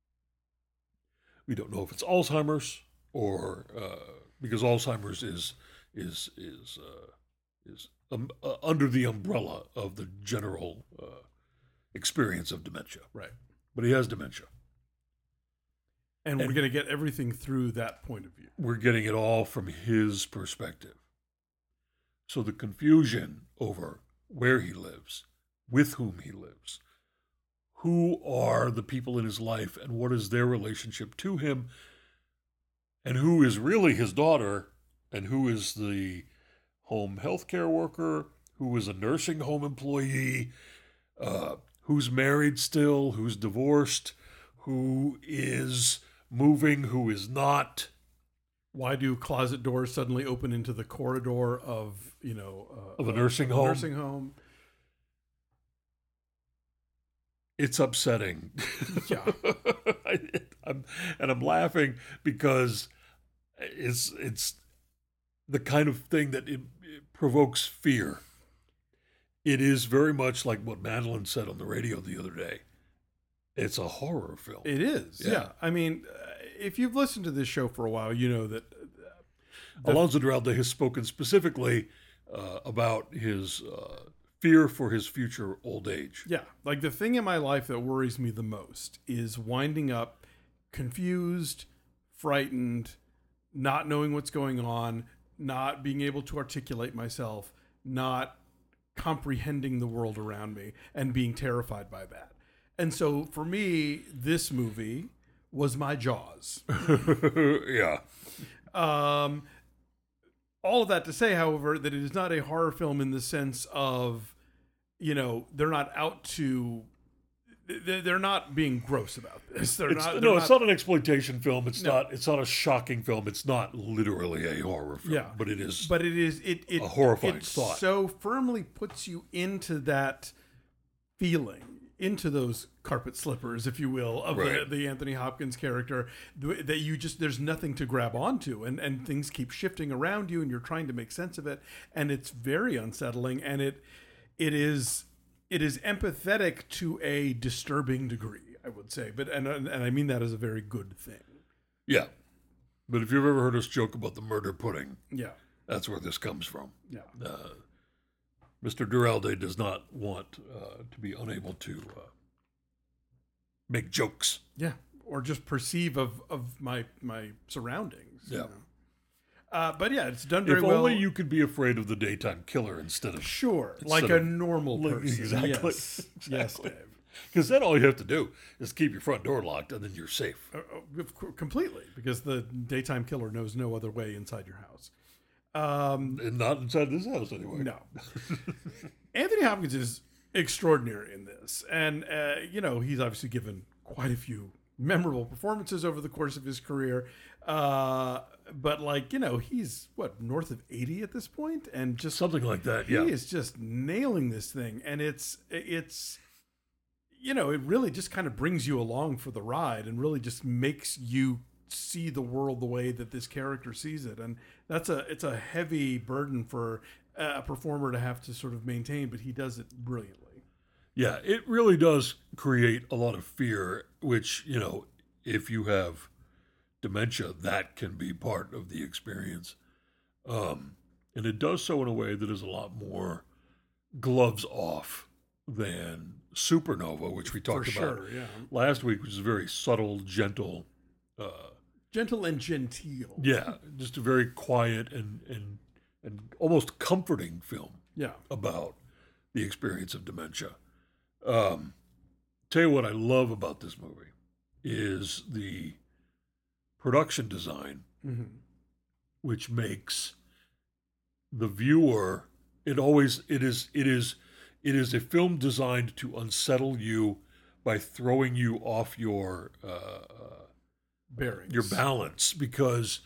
[SPEAKER 1] We don't know if it's Alzheimer's or uh, because Alzheimer's is is is uh, is um, uh, under the umbrella of the general uh, experience of dementia.
[SPEAKER 2] Right.
[SPEAKER 1] But he has dementia.
[SPEAKER 2] And,
[SPEAKER 1] And-
[SPEAKER 2] we're going to get everything through that point of view.
[SPEAKER 1] We're getting it all from his perspective. So the confusion over where he lives, with whom he lives, who are the people in his life, and what is their relationship to him, and who is really his daughter, and who is the home health care worker, who is a nursing home employee, uh, who's married still, who's divorced, who is moving, who is not.
[SPEAKER 2] Why do closet doors suddenly open into the corridor of, you know, uh,
[SPEAKER 1] Of a nursing home?
[SPEAKER 2] nursing home.
[SPEAKER 1] It's upsetting.
[SPEAKER 2] Yeah.
[SPEAKER 1] I, I'm, and I'm laughing because it's it's the kind of thing that it, it provokes fear. It is very much like what Madeline said on the radio the other day. It's a horror film.
[SPEAKER 2] It is. Yeah.
[SPEAKER 1] Yeah.
[SPEAKER 2] I mean, uh, if you've listened to this show for a while, you know that the-
[SPEAKER 1] Alonso Duralde has spoken specifically uh, about his uh, fear for his future old age.
[SPEAKER 2] Yeah, like the thing in my life that worries me the most is winding up confused, frightened, not knowing what's going on, not being able to articulate myself, not comprehending the world around me, and being terrified by that. And so for me, this movie was my Jaws.
[SPEAKER 1] Yeah.
[SPEAKER 2] Um, all of that to say, however, that it is not a horror film in the sense of, you know, they're not out to, they're they're not being gross about this. They're
[SPEAKER 1] It's,
[SPEAKER 2] not.
[SPEAKER 1] no,
[SPEAKER 2] they're
[SPEAKER 1] it's not an exploitation film. It's
[SPEAKER 2] No.
[SPEAKER 1] not. It's not a shocking film. It's not literally a horror film.
[SPEAKER 2] Yeah.
[SPEAKER 1] but it is.
[SPEAKER 2] But it is it it
[SPEAKER 1] A horrifying
[SPEAKER 2] it
[SPEAKER 1] thought.
[SPEAKER 2] so firmly puts you into that feeling, into those carpet slippers, if you will, of
[SPEAKER 1] Right.
[SPEAKER 2] the, the Anthony Hopkins character, th- that you just there's nothing to grab onto, and and things keep shifting around you, and you're trying to make sense of it, and it's very unsettling, and it it is it is empathetic to a disturbing degree, I would say, but and and I mean that as a very good thing.
[SPEAKER 1] Yeah, but if you've ever heard us joke about the murder pudding,
[SPEAKER 2] Yeah,
[SPEAKER 1] that's where this comes from.
[SPEAKER 2] yeah.
[SPEAKER 1] Uh, Mister Duralde does not want uh, to be unable to uh, make jokes.
[SPEAKER 2] Yeah, or just perceive of of my my surroundings. you
[SPEAKER 1] Yeah.
[SPEAKER 2] know. Uh, but yeah, it's done very
[SPEAKER 1] If
[SPEAKER 2] well.
[SPEAKER 1] only you could be afraid of the daytime killer instead of
[SPEAKER 2] Sure,
[SPEAKER 1] instead
[SPEAKER 2] like a
[SPEAKER 1] of-
[SPEAKER 2] normal
[SPEAKER 1] like-
[SPEAKER 2] person.
[SPEAKER 1] exactly.
[SPEAKER 2] Yes, yes,
[SPEAKER 1] Exactly.
[SPEAKER 2] Dave.
[SPEAKER 1] because then all you have to do is keep your front door locked, and then you're safe.
[SPEAKER 2] Uh, uh, of cour- completely, because the daytime killer knows no other way inside your house. Um,
[SPEAKER 1] And not inside this house anyway.
[SPEAKER 2] no, Anthony Hopkins is extraordinary in this, and uh, you know he's obviously given quite a few memorable performances over the course of his career. Uh, but like you know, he's what north of eighty at this point, and just
[SPEAKER 1] Something like that.
[SPEAKER 2] he
[SPEAKER 1] Yeah.
[SPEAKER 2] is just nailing this thing, and it's it's you know it really just kind of brings you along for the ride and really just makes you see the world the way that this character sees it. And that's a it's a heavy burden for a performer to have to sort of maintain, but he does it brilliantly.
[SPEAKER 1] Yeah, it really does create a lot of fear, which, you know, if you have dementia, that can be part of the experience. Um, and it does so in a way that is a lot more gloves off than Supernova, which we talked
[SPEAKER 2] For
[SPEAKER 1] about
[SPEAKER 2] sure, yeah.
[SPEAKER 1] last week, which is very subtle, gentle. Uh,
[SPEAKER 2] Gentle and genteel.
[SPEAKER 1] yeah, just a very quiet and, and, and almost comforting film
[SPEAKER 2] Yeah.
[SPEAKER 1] about the experience of dementia. Um, tell you what I love about this movie is the production design,
[SPEAKER 2] Mm-hmm.
[SPEAKER 1] which makes the viewer. It always it is it is it is a film designed to unsettle you by throwing you off your uh,
[SPEAKER 2] Bearings.
[SPEAKER 1] your balance, because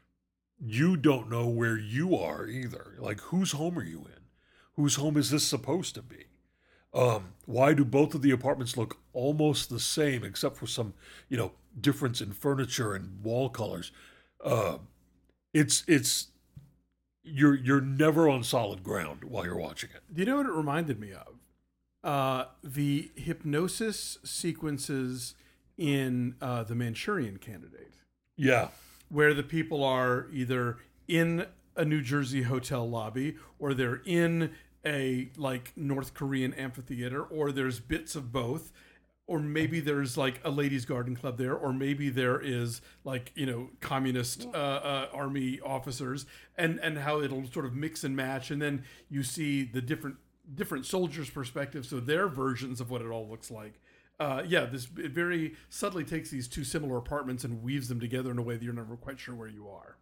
[SPEAKER 1] you don't know where you are either. Like, whose home are you in? Whose home is this supposed to be? Um, why do both of the apartments look almost the same, except for some, you know, difference in furniture and wall colors? Uh, it's it's you're you're never on solid ground while you're watching it.
[SPEAKER 2] Do you know what it reminded me of? Uh, the hypnosis sequences in uh, The Manchurian Candidate,
[SPEAKER 1] Yeah,
[SPEAKER 2] where the people are either in a New Jersey hotel lobby or they're in a like North Korean amphitheater, or there's bits of both, or maybe there's like a ladies' garden club there, or maybe there is like you know communist uh, uh, army officers, and and how it'll sort of mix and match, and then you see the different different soldiers' perspectives, so their versions of what it all looks like. Uh, yeah, this it very subtly takes these two similar apartments and weaves them together in a way that you're never quite sure where you are.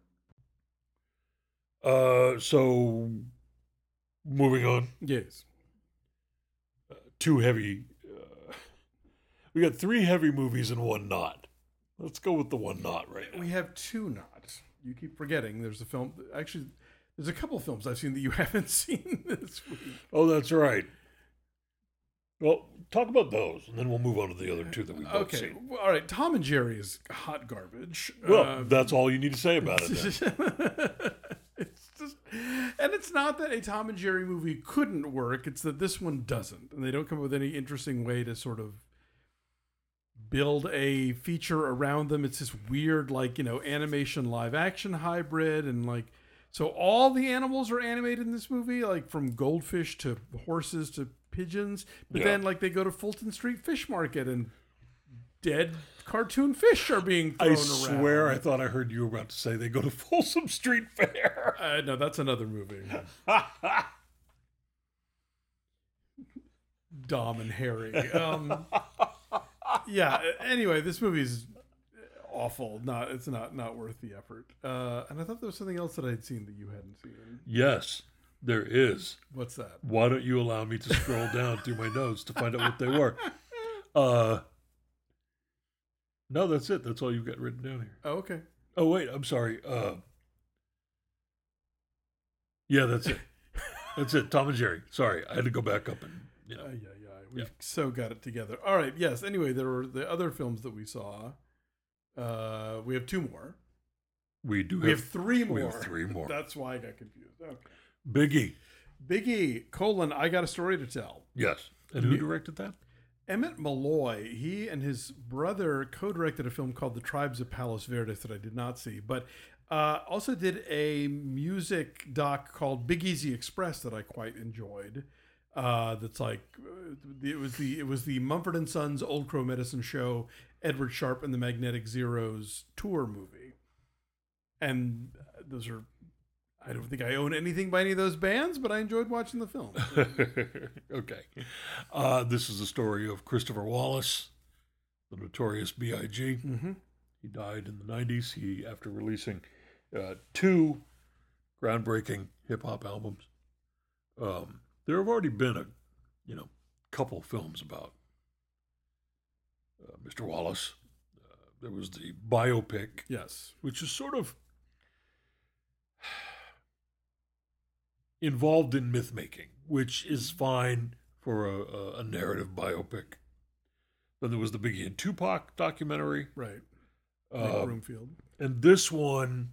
[SPEAKER 1] Uh, so moving on,
[SPEAKER 2] Yes.
[SPEAKER 1] two heavy. Uh, we got three heavy movies and one not. Let's go with the one not right now.
[SPEAKER 2] We have two not. You keep forgetting there's a film. Actually, there's a couple of films I've seen that you haven't seen this week.
[SPEAKER 1] Oh, that's right. Well, talk about those, and then we'll move on to the other two that we've both
[SPEAKER 2] Okay.
[SPEAKER 1] seen.
[SPEAKER 2] Well, all right. Tom and Jerry is hot garbage.
[SPEAKER 1] Well,
[SPEAKER 2] Uh,
[SPEAKER 1] that's all you need to say about it. Then.
[SPEAKER 2] it's just, and it's not that a Tom and Jerry movie couldn't work. It's that this one doesn't, and they don't come up with any interesting way to sort of build a feature around them. It's this weird, like you know, animation live action hybrid, and like so all the animals are animated in this movie, like from goldfish to horses to pigeons. But
[SPEAKER 1] Yeah.
[SPEAKER 2] then, like they go to Fulton Street Fish Market and dead cartoon fish are being thrown
[SPEAKER 1] I
[SPEAKER 2] around.
[SPEAKER 1] swear I thought I heard you were about to say they go to Folsom Street Fair.
[SPEAKER 2] Uh, no, that's another movie. Dom and Harry. Um, yeah. Anyway, this movie's awful. Not. It's not not worth the effort. Uh, and I thought there was something else that I'd seen that you hadn't seen.
[SPEAKER 1] Yes, there is.
[SPEAKER 2] What's that?
[SPEAKER 1] Why don't you allow me to scroll down through my notes to find out what they were? Uh, no, that's it. That's all you've got written down here.
[SPEAKER 2] Oh, okay.
[SPEAKER 1] Oh, wait, I'm sorry. Uh, yeah, that's it. That's it. Tom and Jerry. Sorry, I had to go back up and, you know.
[SPEAKER 2] Uh, yeah, yeah. We've
[SPEAKER 1] Yeah.
[SPEAKER 2] so got it together. All right. Yes. Anyway, there were the other films that we saw. Uh, we have two more.
[SPEAKER 1] We do
[SPEAKER 2] We
[SPEAKER 1] have,
[SPEAKER 2] have three more.
[SPEAKER 1] we have three more.
[SPEAKER 2] That's why I got confused. Okay.
[SPEAKER 1] Biggie.
[SPEAKER 2] Biggie, colon, I got a story to tell.
[SPEAKER 1] Yes. And who directed that?
[SPEAKER 2] Emmett Malloy, he and his brother co-directed a film called The Tribes of Palos Verdes that I did not see, but uh, also did a music doc called Big Easy Express that I quite enjoyed. Uh, that's like uh, it was the it was the Mumford and Sons Old Crow Medicine Show, Edward Sharpe and the Magnetic Zeros tour movie, and those are I don't think I own anything by any of those bands, but I enjoyed watching the film.
[SPEAKER 1] Okay. Uh, this is the story of Christopher Wallace, the notorious B I G
[SPEAKER 2] Mm-hmm.
[SPEAKER 1] He died in the nineties. He, after releasing uh, two groundbreaking hip-hop albums. Um, there have already been a, you know, couple films about uh, Mister Wallace. Uh, there was the biopic,
[SPEAKER 2] Yes.
[SPEAKER 1] which is sort of involved in myth making, which is fine for a, a, a narrative biopic. Then there was the Biggie and Tupac documentary.
[SPEAKER 2] Right.
[SPEAKER 1] Uh,
[SPEAKER 2] Nick Broomfield.
[SPEAKER 1] and this one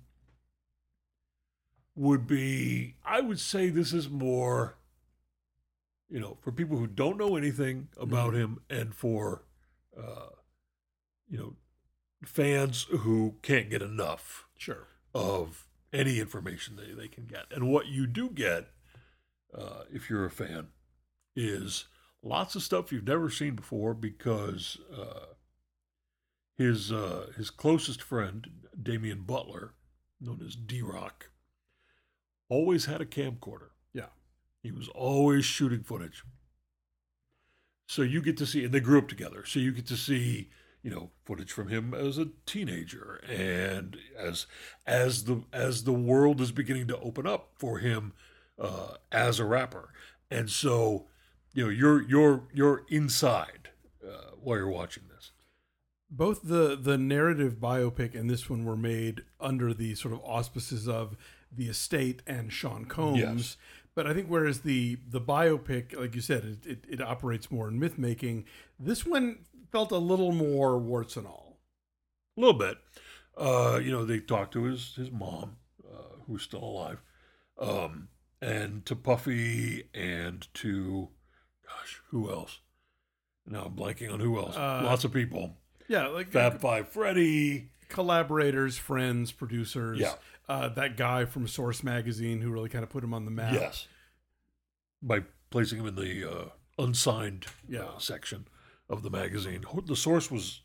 [SPEAKER 1] would be, I would say this is more, you know, for people who don't know anything about him and for, uh, you know, fans who can't get enough
[SPEAKER 2] Sure.
[SPEAKER 1] of any information they, they can get. And what you do get, uh, if you're a fan, is lots of stuff you've never seen before because uh, his uh, his closest friend, Damian Butler, known as D-Rock, always had a camcorder.
[SPEAKER 2] Yeah.
[SPEAKER 1] He was always shooting footage. So you get to see, and they grew up together, so you get to see, you know, footage from him as a teenager and as as the as the world is beginning to open up for him uh, as a rapper. And so, you know, you're you're you're inside uh, while you're watching this.
[SPEAKER 2] Both the the narrative biopic and this one were made under the sort of auspices of the estate and Sean Combs.
[SPEAKER 1] Yes.
[SPEAKER 2] But I think whereas the the biopic, like you said, it, it, it operates more in myth making, this one felt a little more warts and all.
[SPEAKER 1] A little bit. Uh, you know, they talked to his his mom, uh, who's still alive, um, and to Puffy and to, gosh, who else? Now I'm blanking on who else.
[SPEAKER 2] Uh,
[SPEAKER 1] Lots of people.
[SPEAKER 2] Yeah, like
[SPEAKER 1] Fab Five Freddy.
[SPEAKER 2] collaborators, friends, producers.
[SPEAKER 1] Yeah.
[SPEAKER 2] Uh, that guy from Source Magazine who really kind of put him on the map.
[SPEAKER 1] Yes. By placing him in the uh, unsigned
[SPEAKER 2] Yeah.
[SPEAKER 1] uh, section of the magazine. The Source was...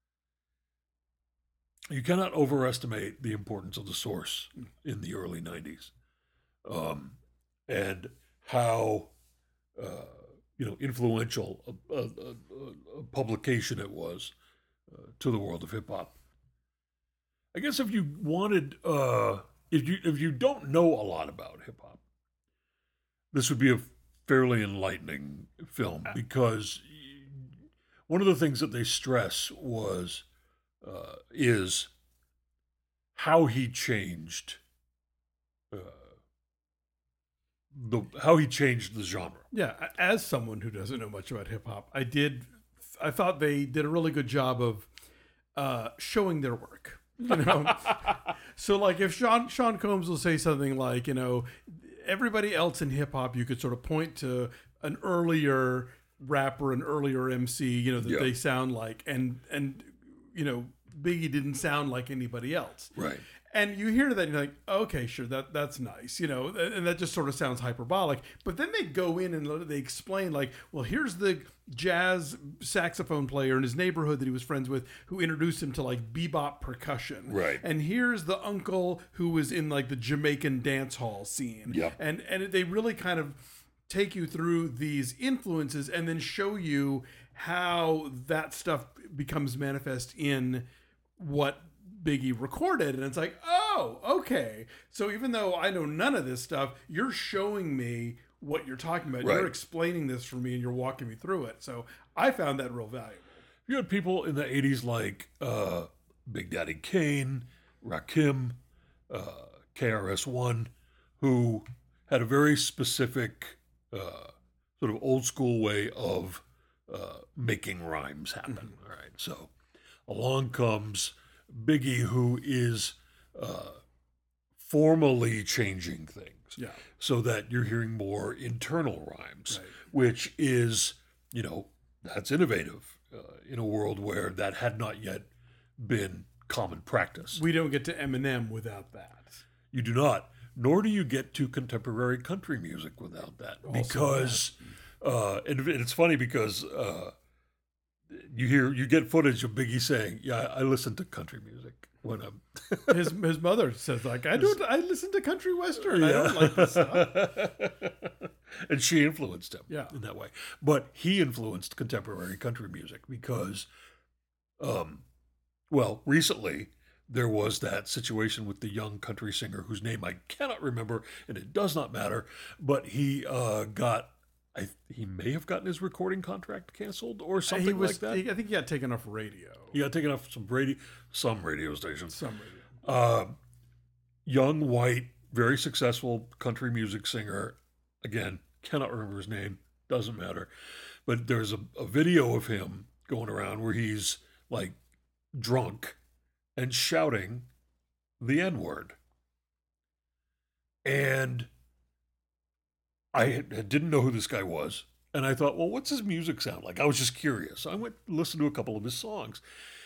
[SPEAKER 1] You cannot overestimate the importance of the Source in the early nineties. Um, and how, uh, you know, influential a, a, a, a publication it was uh, to the world of hip-hop. I guess if you wanted, uh, if you if you don't know a lot about hip hop, this would be a fairly enlightening film because one of the things that they stress was uh, is how he changed uh, the how he changed the genre.
[SPEAKER 2] Yeah, as someone who doesn't know much about hip hop, I did. I thought they did a really good job of uh, showing their work. You know, so like if Sean Sean Combs will say something like, you know, everybody else in hip hop, you could sort of point to an earlier rapper, an earlier M C, you know, that
[SPEAKER 1] Yeah.
[SPEAKER 2] they sound like, and and you know, Biggie didn't sound like anybody else.
[SPEAKER 1] Right.
[SPEAKER 2] And you hear that and you're like, okay, sure, that that's nice, you know, and that just sort of sounds hyperbolic. But then they go in and they explain, like, well, here's the jazz saxophone player in his neighborhood that he was friends with who introduced him to like bebop percussion.
[SPEAKER 1] Right.
[SPEAKER 2] And here's the uncle who was in like the Jamaican dance hall scene.
[SPEAKER 1] Yeah.
[SPEAKER 2] And and they really kind of take you through these influences and then show you how that stuff becomes manifest in what Biggie recorded. And it's like, oh, okay. So even though I know none of this stuff, you're showing me what you're talking about.
[SPEAKER 1] Right.
[SPEAKER 2] You're explaining this for me and you're walking me through it. So I found that real valuable.
[SPEAKER 1] You had people in the eighties like uh, Big Daddy Kane, Rakim, uh, K R S One, who had a very specific uh, sort of old school way of uh, making rhymes happen.
[SPEAKER 2] Mm-hmm.
[SPEAKER 1] All right, so along comes Biggie, who is uh, formally changing things.
[SPEAKER 2] Yeah.
[SPEAKER 1] So that you're hearing more internal rhymes,
[SPEAKER 2] Right.
[SPEAKER 1] which is, you know, that's innovative uh, in a world where that had not yet been common practice.
[SPEAKER 2] We don't get to Eminem without that.
[SPEAKER 1] You do not, nor do you get to contemporary country music without that.
[SPEAKER 2] Also
[SPEAKER 1] Because, uh, and it's funny because uh, you hear you get footage of Biggie saying, "Yeah, I listen to country music when I'm."
[SPEAKER 2] his his mother says like, I don't I listen to country western. I don't like this stuff.
[SPEAKER 1] And she influenced him
[SPEAKER 2] Yeah.
[SPEAKER 1] in that way. But he influenced contemporary country music because, um, well, recently there was that situation with the young country singer whose name I cannot remember, and it does not matter. But he uh, got, I, he may have gotten his recording contract canceled or something
[SPEAKER 2] He was
[SPEAKER 1] like that.
[SPEAKER 2] he- I think he got taken off radio.
[SPEAKER 1] He got taken off some radio, some radio stations.
[SPEAKER 2] Some radio.
[SPEAKER 1] Uh, young, white, very successful country music singer. Again, cannot remember his name. Doesn't matter. But there's a, a video of him going around where he's like drunk and shouting the N-word. And I had- didn't know who this guy was. And I thought, well, what's his music sound like? I was just curious. I went and listened to a couple of his songs.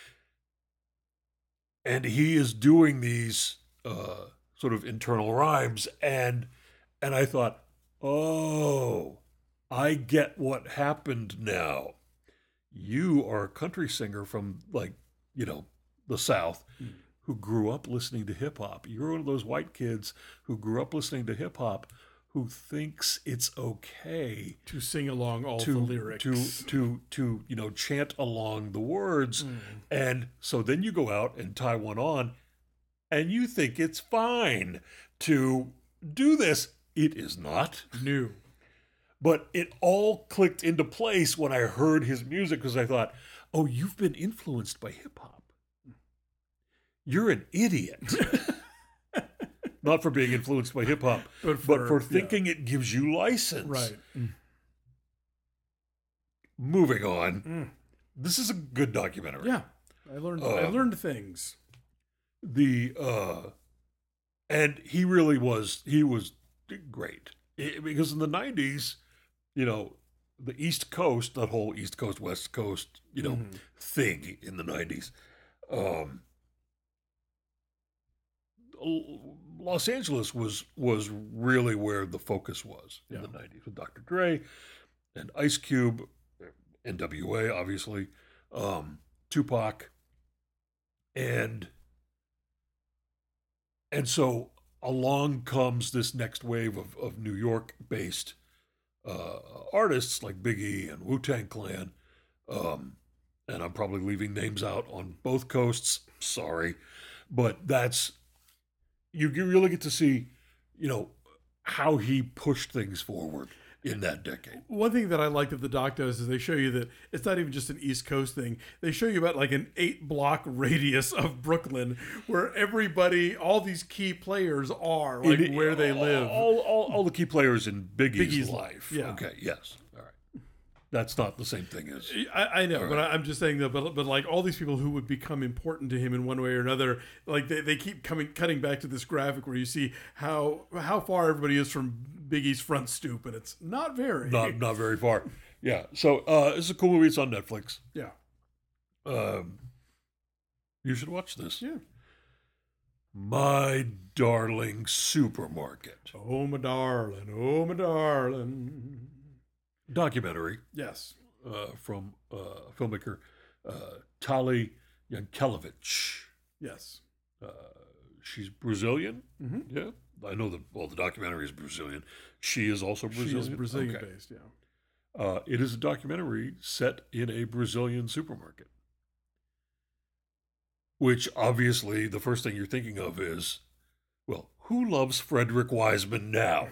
[SPEAKER 1] And he is doing these uh, sort of internal rhymes. And and I thought, oh, I get what happened now. You are a country singer from, like, you know, the South
[SPEAKER 2] Mm.
[SPEAKER 1] who grew up listening to hip hop. You're one of those white kids who grew up listening to hip hop who thinks it's okay
[SPEAKER 2] To sing along all
[SPEAKER 1] to
[SPEAKER 2] the lyrics.
[SPEAKER 1] to to to you know chant along the words. And so then you go out and tie one on and you think it's fine to do this. It is not.
[SPEAKER 2] New.
[SPEAKER 1] But it all clicked into place when I heard his music because I thought, oh, you've been influenced by hip hop. You're an idiot. Not for being influenced by hip hop,
[SPEAKER 2] But
[SPEAKER 1] but for
[SPEAKER 2] yeah.
[SPEAKER 1] thinking it gives you license.
[SPEAKER 2] Right.
[SPEAKER 1] Moving on.
[SPEAKER 2] Mm.
[SPEAKER 1] This is a good documentary.
[SPEAKER 2] Yeah. I learned I
[SPEAKER 1] Uh,
[SPEAKER 2] learned things.
[SPEAKER 1] The uh and he really was he was great. I- because in the nineties, you know, the East Coast, that whole East Coast West Coast, you know,
[SPEAKER 2] Mhm.
[SPEAKER 1] thing in the nineties. Um L- Los Angeles was was really where the focus was in
[SPEAKER 2] Yeah.
[SPEAKER 1] the nineties with Doctor Dre and Ice Cube, N W A obviously, um, Tupac, and and so along comes this next wave of, of New York based uh, artists like Biggie and Wu-Tang Clan, um, and I'm probably leaving names out on both coasts. Sorry, but that's you you really get to see, you know, how he pushed things forward in that decade.
[SPEAKER 2] One thing that I liked of the doc does is they show you that it's not even just an East Coast thing. They show you about like an eight block radius of Brooklyn where everybody, all these key players are, like
[SPEAKER 1] In-
[SPEAKER 2] where they
[SPEAKER 1] all,
[SPEAKER 2] live.
[SPEAKER 1] All, all, all the key players in Biggie's,
[SPEAKER 2] Biggie's
[SPEAKER 1] life.
[SPEAKER 2] life, yeah.
[SPEAKER 1] Okay, yes. All right. That's not the same thing as.
[SPEAKER 2] I, I know,
[SPEAKER 1] All
[SPEAKER 2] but
[SPEAKER 1] right.
[SPEAKER 2] I, I'm just saying that. But, but like all these people who would become important to him in one way or another, like they, they keep coming cutting back to this graphic where you see how how far everybody is from Biggie's front stoop, and it's not very.
[SPEAKER 1] Not not very far. Yeah. So uh, it's a cool movie. It's on Netflix.
[SPEAKER 2] Yeah.
[SPEAKER 1] Um, you should watch this.
[SPEAKER 2] Yeah.
[SPEAKER 1] My Darling Supermarket
[SPEAKER 2] Oh my darling, oh my darling.
[SPEAKER 1] documentary
[SPEAKER 2] Yes.
[SPEAKER 1] uh, from uh, filmmaker uh, Tali Yankelevich.
[SPEAKER 2] Yes.
[SPEAKER 1] Uh, she's Brazilian.
[SPEAKER 2] Mm-hmm.
[SPEAKER 1] Yeah, I know that. Well, the documentary is Brazilian. She is also Brazilian.
[SPEAKER 2] She is Brazilian
[SPEAKER 1] Okay.
[SPEAKER 2] based. Yeah.
[SPEAKER 1] Uh, it is a documentary set in a Brazilian supermarket. Which obviously the first thing you're thinking of is, well, who loves Frederick Wiseman now?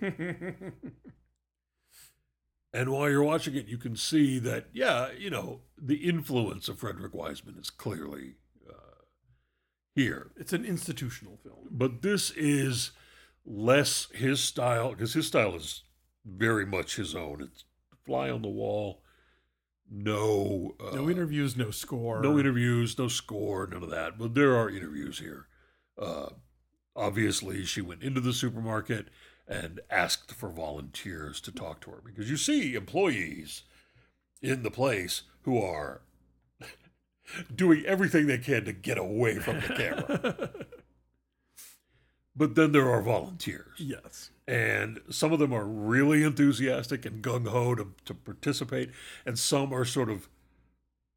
[SPEAKER 1] And while you're watching it, you can see that, yeah, you know, the influence of Frederick Wiseman is clearly uh, here.
[SPEAKER 2] It's an institutional film.
[SPEAKER 1] But this is less his style, because his style is very much his own. It's fly on the wall, no... Uh,
[SPEAKER 2] No interviews, no score.
[SPEAKER 1] no interviews, no score, none of that. But there are interviews here. Uh, obviously, she went into the supermarket and asked for volunteers to talk to her because you see employees in the place who are doing everything they can to get away from the camera. But then there are volunteers.
[SPEAKER 2] Yes.
[SPEAKER 1] And some of them are really enthusiastic and gung-ho to, to participate, and some are sort of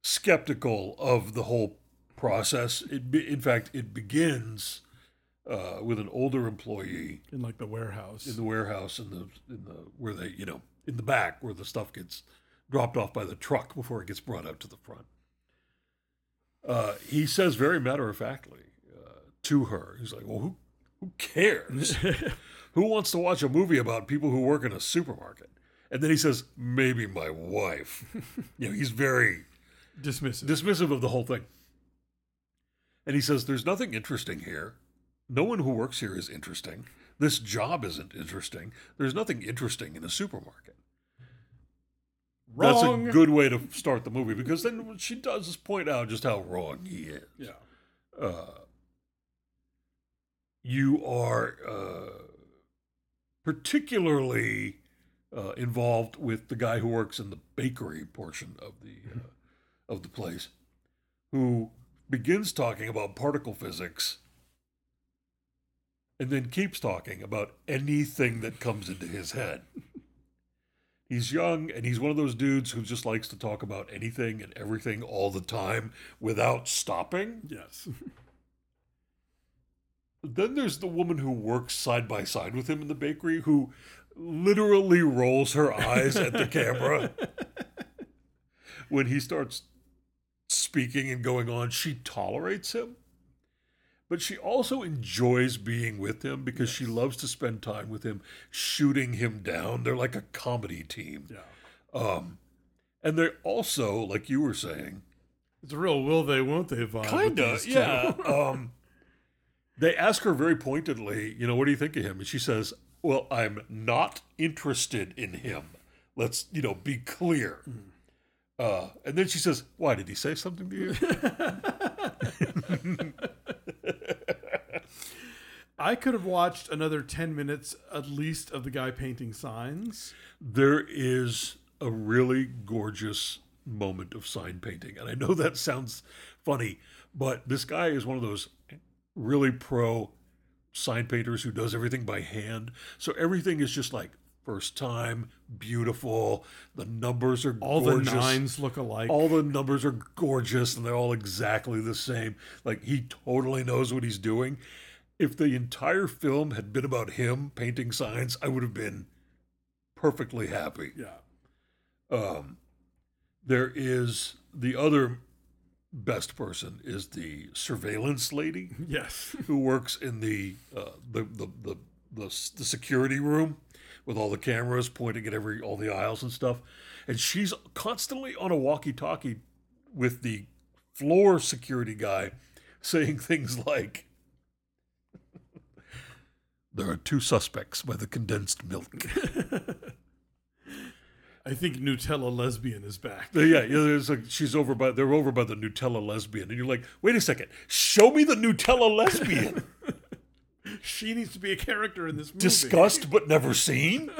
[SPEAKER 1] skeptical of the whole process. It be, in fact, it begins uh, with an older employee
[SPEAKER 2] In like the warehouse.
[SPEAKER 1] in the warehouse in the in the where they you know in the back where the stuff gets dropped off by the truck before it gets brought out to the front. Uh, he says very matter of factly uh, to her, he's like, "Well, who who cares? Who wants to watch a movie about people who work in a supermarket?" And then he says, "Maybe my wife." You know, he's very
[SPEAKER 2] Dismissive.
[SPEAKER 1] dismissive of the whole thing. And he says, "There's nothing interesting here. No one who works here is interesting. This job isn't interesting. There's nothing interesting in a supermarket."
[SPEAKER 2] Wrong.
[SPEAKER 1] That's a good way to start the movie, because then what she does is point out just how wrong he is.
[SPEAKER 2] Yeah.
[SPEAKER 1] Uh, you are uh, particularly uh, involved with the guy who works in the bakery portion of the uh, of the place, who begins talking about particle physics and then keeps talking about anything that comes into his head. He's young, and he's one of those dudes who just likes to talk about anything and everything all the time without stopping.
[SPEAKER 2] Yes.
[SPEAKER 1] Then there's the woman who works side by side with him in the bakery, who literally rolls her eyes at the camera when he starts speaking and going on. She tolerates him, but she also enjoys being with him because she loves to spend time with him, shooting him down. They're like a comedy team.
[SPEAKER 2] Yeah.
[SPEAKER 1] Um, and they're also, like you were saying,
[SPEAKER 2] It's a real will they, won't they vibe.
[SPEAKER 1] kind
[SPEAKER 2] with
[SPEAKER 1] of,
[SPEAKER 2] these two.
[SPEAKER 1] yeah. um, they ask her very pointedly, you know, "What do you think of him?" And she says, "Well, I'm not interested in him. Let's, you know, be clear."
[SPEAKER 2] Mm.
[SPEAKER 1] Uh, and then she says, "Why, did he say something to you?"
[SPEAKER 2] I could have watched another ten minutes at least of the guy painting signs.
[SPEAKER 1] There is a really gorgeous moment of sign painting. And I know that sounds funny, but this guy is one of those really pro sign painters who does everything by hand. So everything is just like first time, beautiful. The numbers are
[SPEAKER 2] All
[SPEAKER 1] gorgeous.
[SPEAKER 2] the nines look alike.
[SPEAKER 1] All the numbers are gorgeous, and they're all exactly the same. Like, he totally knows what he's doing. If the entire film had been about him painting signs, I would have been perfectly happy.
[SPEAKER 2] Yeah.
[SPEAKER 1] Um, there is the other best person is the surveillance lady
[SPEAKER 2] Yes.
[SPEAKER 1] who works in the uh, the, the the the the security room with all the cameras pointing at every all the aisles and stuff, and she's constantly on a walkie-talkie with the floor security guy, saying things like, "There are two suspects by the condensed milk."
[SPEAKER 2] I think Nutella lesbian is back.
[SPEAKER 1] Yeah, yeah. There's like she's over by they're over by the Nutella lesbian, and you're like, "Wait a second, show me the Nutella lesbian."
[SPEAKER 2] She needs to be a character in this movie.
[SPEAKER 1] Discussed but never seen.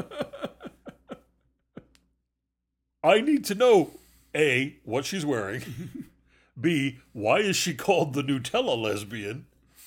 [SPEAKER 1] I need to know A, what she's wearing. B, why is she called the Nutella lesbian?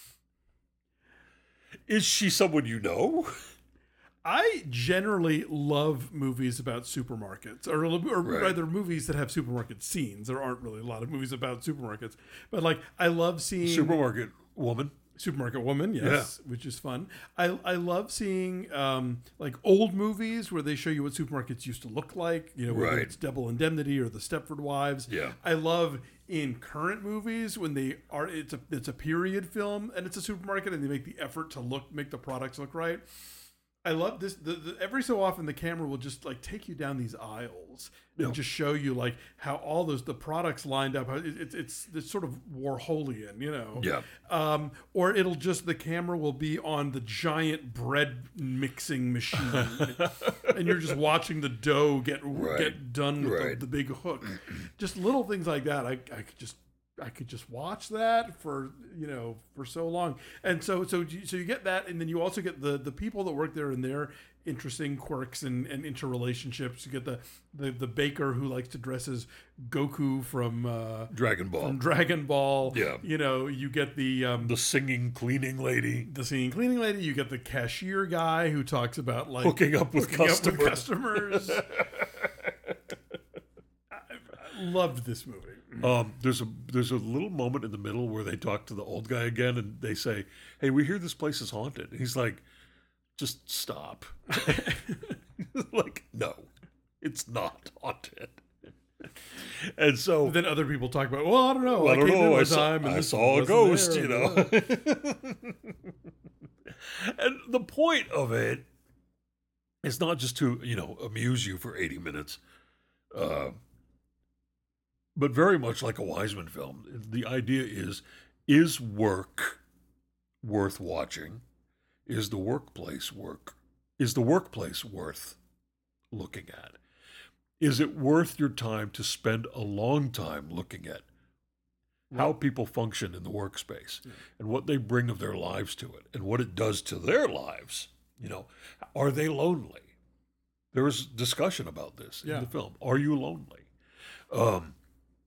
[SPEAKER 1] Is she someone you know?
[SPEAKER 2] I generally love movies about supermarkets, or, or
[SPEAKER 1] Right.
[SPEAKER 2] rather movies that have supermarket scenes. There aren't really a lot of movies about supermarkets, but like I love seeing
[SPEAKER 1] Supermarket woman.
[SPEAKER 2] Supermarket Woman, yes, which is fun. I I love seeing um, like old movies where they show you what supermarkets used to look like. You know, whether
[SPEAKER 1] Right.
[SPEAKER 2] it's Double Indemnity or the Stepford Wives.
[SPEAKER 1] Yeah.
[SPEAKER 2] I love in current movies when they are it's a it's a period film and it's a supermarket and they make the effort to look make the products look right. I love this. The, the, every so often, the camera will just like take you down these aisles and
[SPEAKER 1] Yeah.
[SPEAKER 2] just show you like how all those the products lined up. It, it, it's it's sort of Warholian, you know.
[SPEAKER 1] Yeah.
[SPEAKER 2] Um, or it'll just the camera will be on the giant bread mixing machine, and you're just watching the dough get
[SPEAKER 1] Right.
[SPEAKER 2] get done with
[SPEAKER 1] Right.
[SPEAKER 2] the, the big hook. Just little things like that. I I could just. I could just watch that for you know for so long, and so so you- so you get that, and then you also get the the people that work there and their interesting quirks and, and interrelationships. You get the, the the baker who likes to dress as Goku from uh,
[SPEAKER 1] Dragon Ball.
[SPEAKER 2] from Dragon Ball.
[SPEAKER 1] Yeah.
[SPEAKER 2] You know, you get the um,
[SPEAKER 1] The singing cleaning lady.
[SPEAKER 2] the singing cleaning lady. You get the cashier guy who talks about like
[SPEAKER 1] Hooking up with
[SPEAKER 2] hooking up with
[SPEAKER 1] customers.
[SPEAKER 2] customers. I, I loved this movie.
[SPEAKER 1] Um, there's a there's a little moment in the middle where they talk to the old guy again, and they say, "Hey, we hear this place is haunted." And he's like, "Just stop." Like, no, it's not haunted. And so
[SPEAKER 2] But then other people talk about, well, I don't know.
[SPEAKER 1] well, I don't
[SPEAKER 2] came in
[SPEAKER 1] know.
[SPEAKER 2] one
[SPEAKER 1] I saw,
[SPEAKER 2] time and
[SPEAKER 1] I
[SPEAKER 2] this
[SPEAKER 1] saw a
[SPEAKER 2] wasn't
[SPEAKER 1] ghost,
[SPEAKER 2] there,
[SPEAKER 1] you
[SPEAKER 2] and,
[SPEAKER 1] know. And the point of it is not just to, you know, amuse you for eighty minutes, uh, but very much like a Wiseman film. The idea is, is work worth watching? Is the workplace work? Is the workplace worth looking at? Is it worth your time to spend a long time looking at how people function in the workspace
[SPEAKER 2] Yeah.
[SPEAKER 1] and what they bring of their lives to it and what it does to their lives? You know, are they lonely? There was discussion about this in
[SPEAKER 2] Yeah.
[SPEAKER 1] the film. Are you lonely? Um,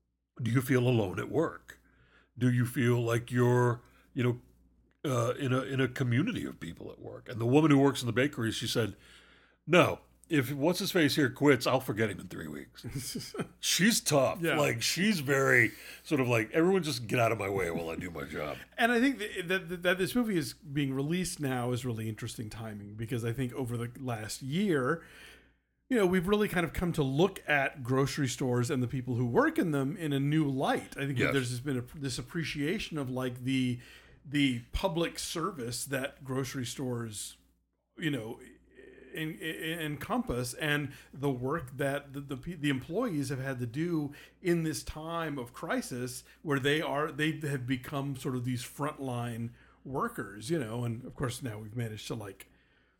[SPEAKER 1] do you feel alone at work? Do you feel like you're, you know, uh, in a in a community of people at work? And the woman who works in the bakery, she said, "No, if what's his face here quits, I'll forget him in three weeks." She's tough.
[SPEAKER 2] Yeah.
[SPEAKER 1] Like she's very sort of like, everyone just get out of my way while I do my job.
[SPEAKER 2] And I think that, that, that this movie is being released now is really interesting timing, because I think over the last year, you know, we've really kind of come to look at grocery stores and the people who work in them in a new light. I think
[SPEAKER 1] Yes.
[SPEAKER 2] that there's just been a, this appreciation of like the the public service that grocery stores, you know, in, in, encompass, and the work that the, the the employees have had to do in this time of crisis, where they are they have become sort of these frontline workers, you know. And of course now we've managed to like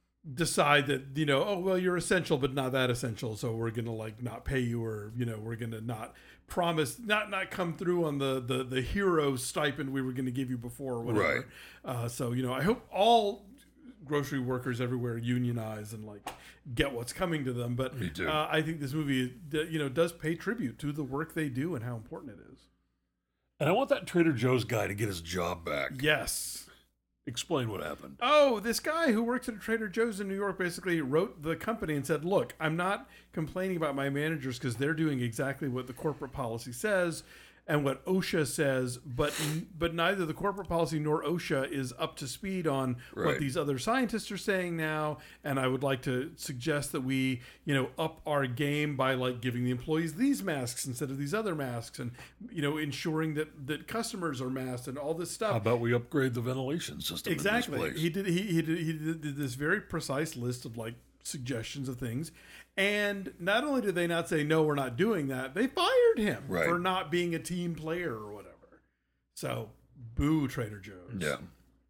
[SPEAKER 2] decide that, you know, oh well, you're essential but not that essential, so we're gonna like not pay you, or you know, we're gonna not promise not not come through on the the the hero stipend we were gonna give you before, or whatever.
[SPEAKER 1] Right.
[SPEAKER 2] Uh, so you know, I hope all grocery workers everywhere unionize and like get what's coming to them. But
[SPEAKER 1] Me too.
[SPEAKER 2] Uh, I think this movie, you know, does pay tribute to the work they do and how important it is.
[SPEAKER 1] And I want that Trader Joe's guy to get his job back.
[SPEAKER 2] Yes.
[SPEAKER 1] Explain what happened.
[SPEAKER 2] Oh, this guy who works at a Trader Joe's in New York basically wrote the company and said, look, I'm not complaining about my managers because they're doing exactly what the corporate policy says and what OSHA says, but but neither the corporate policy nor OSHA is up to speed on
[SPEAKER 1] Right.
[SPEAKER 2] what these other scientists are saying now. And I would like to suggest that we, you know, up our game by like giving the employees these masks instead of these other masks, and you know, ensuring that that customers are masked and all this stuff.
[SPEAKER 1] How about we upgrade the ventilation system
[SPEAKER 2] Exactly.
[SPEAKER 1] in this place?
[SPEAKER 2] He did. He he did, he did, did this very precise list of like suggestions of things, and not only did they not say no, we're not doing that, they fired him
[SPEAKER 1] Right.
[SPEAKER 2] for not being a team player or whatever. So, boo, Trader Joe's.
[SPEAKER 1] Yeah.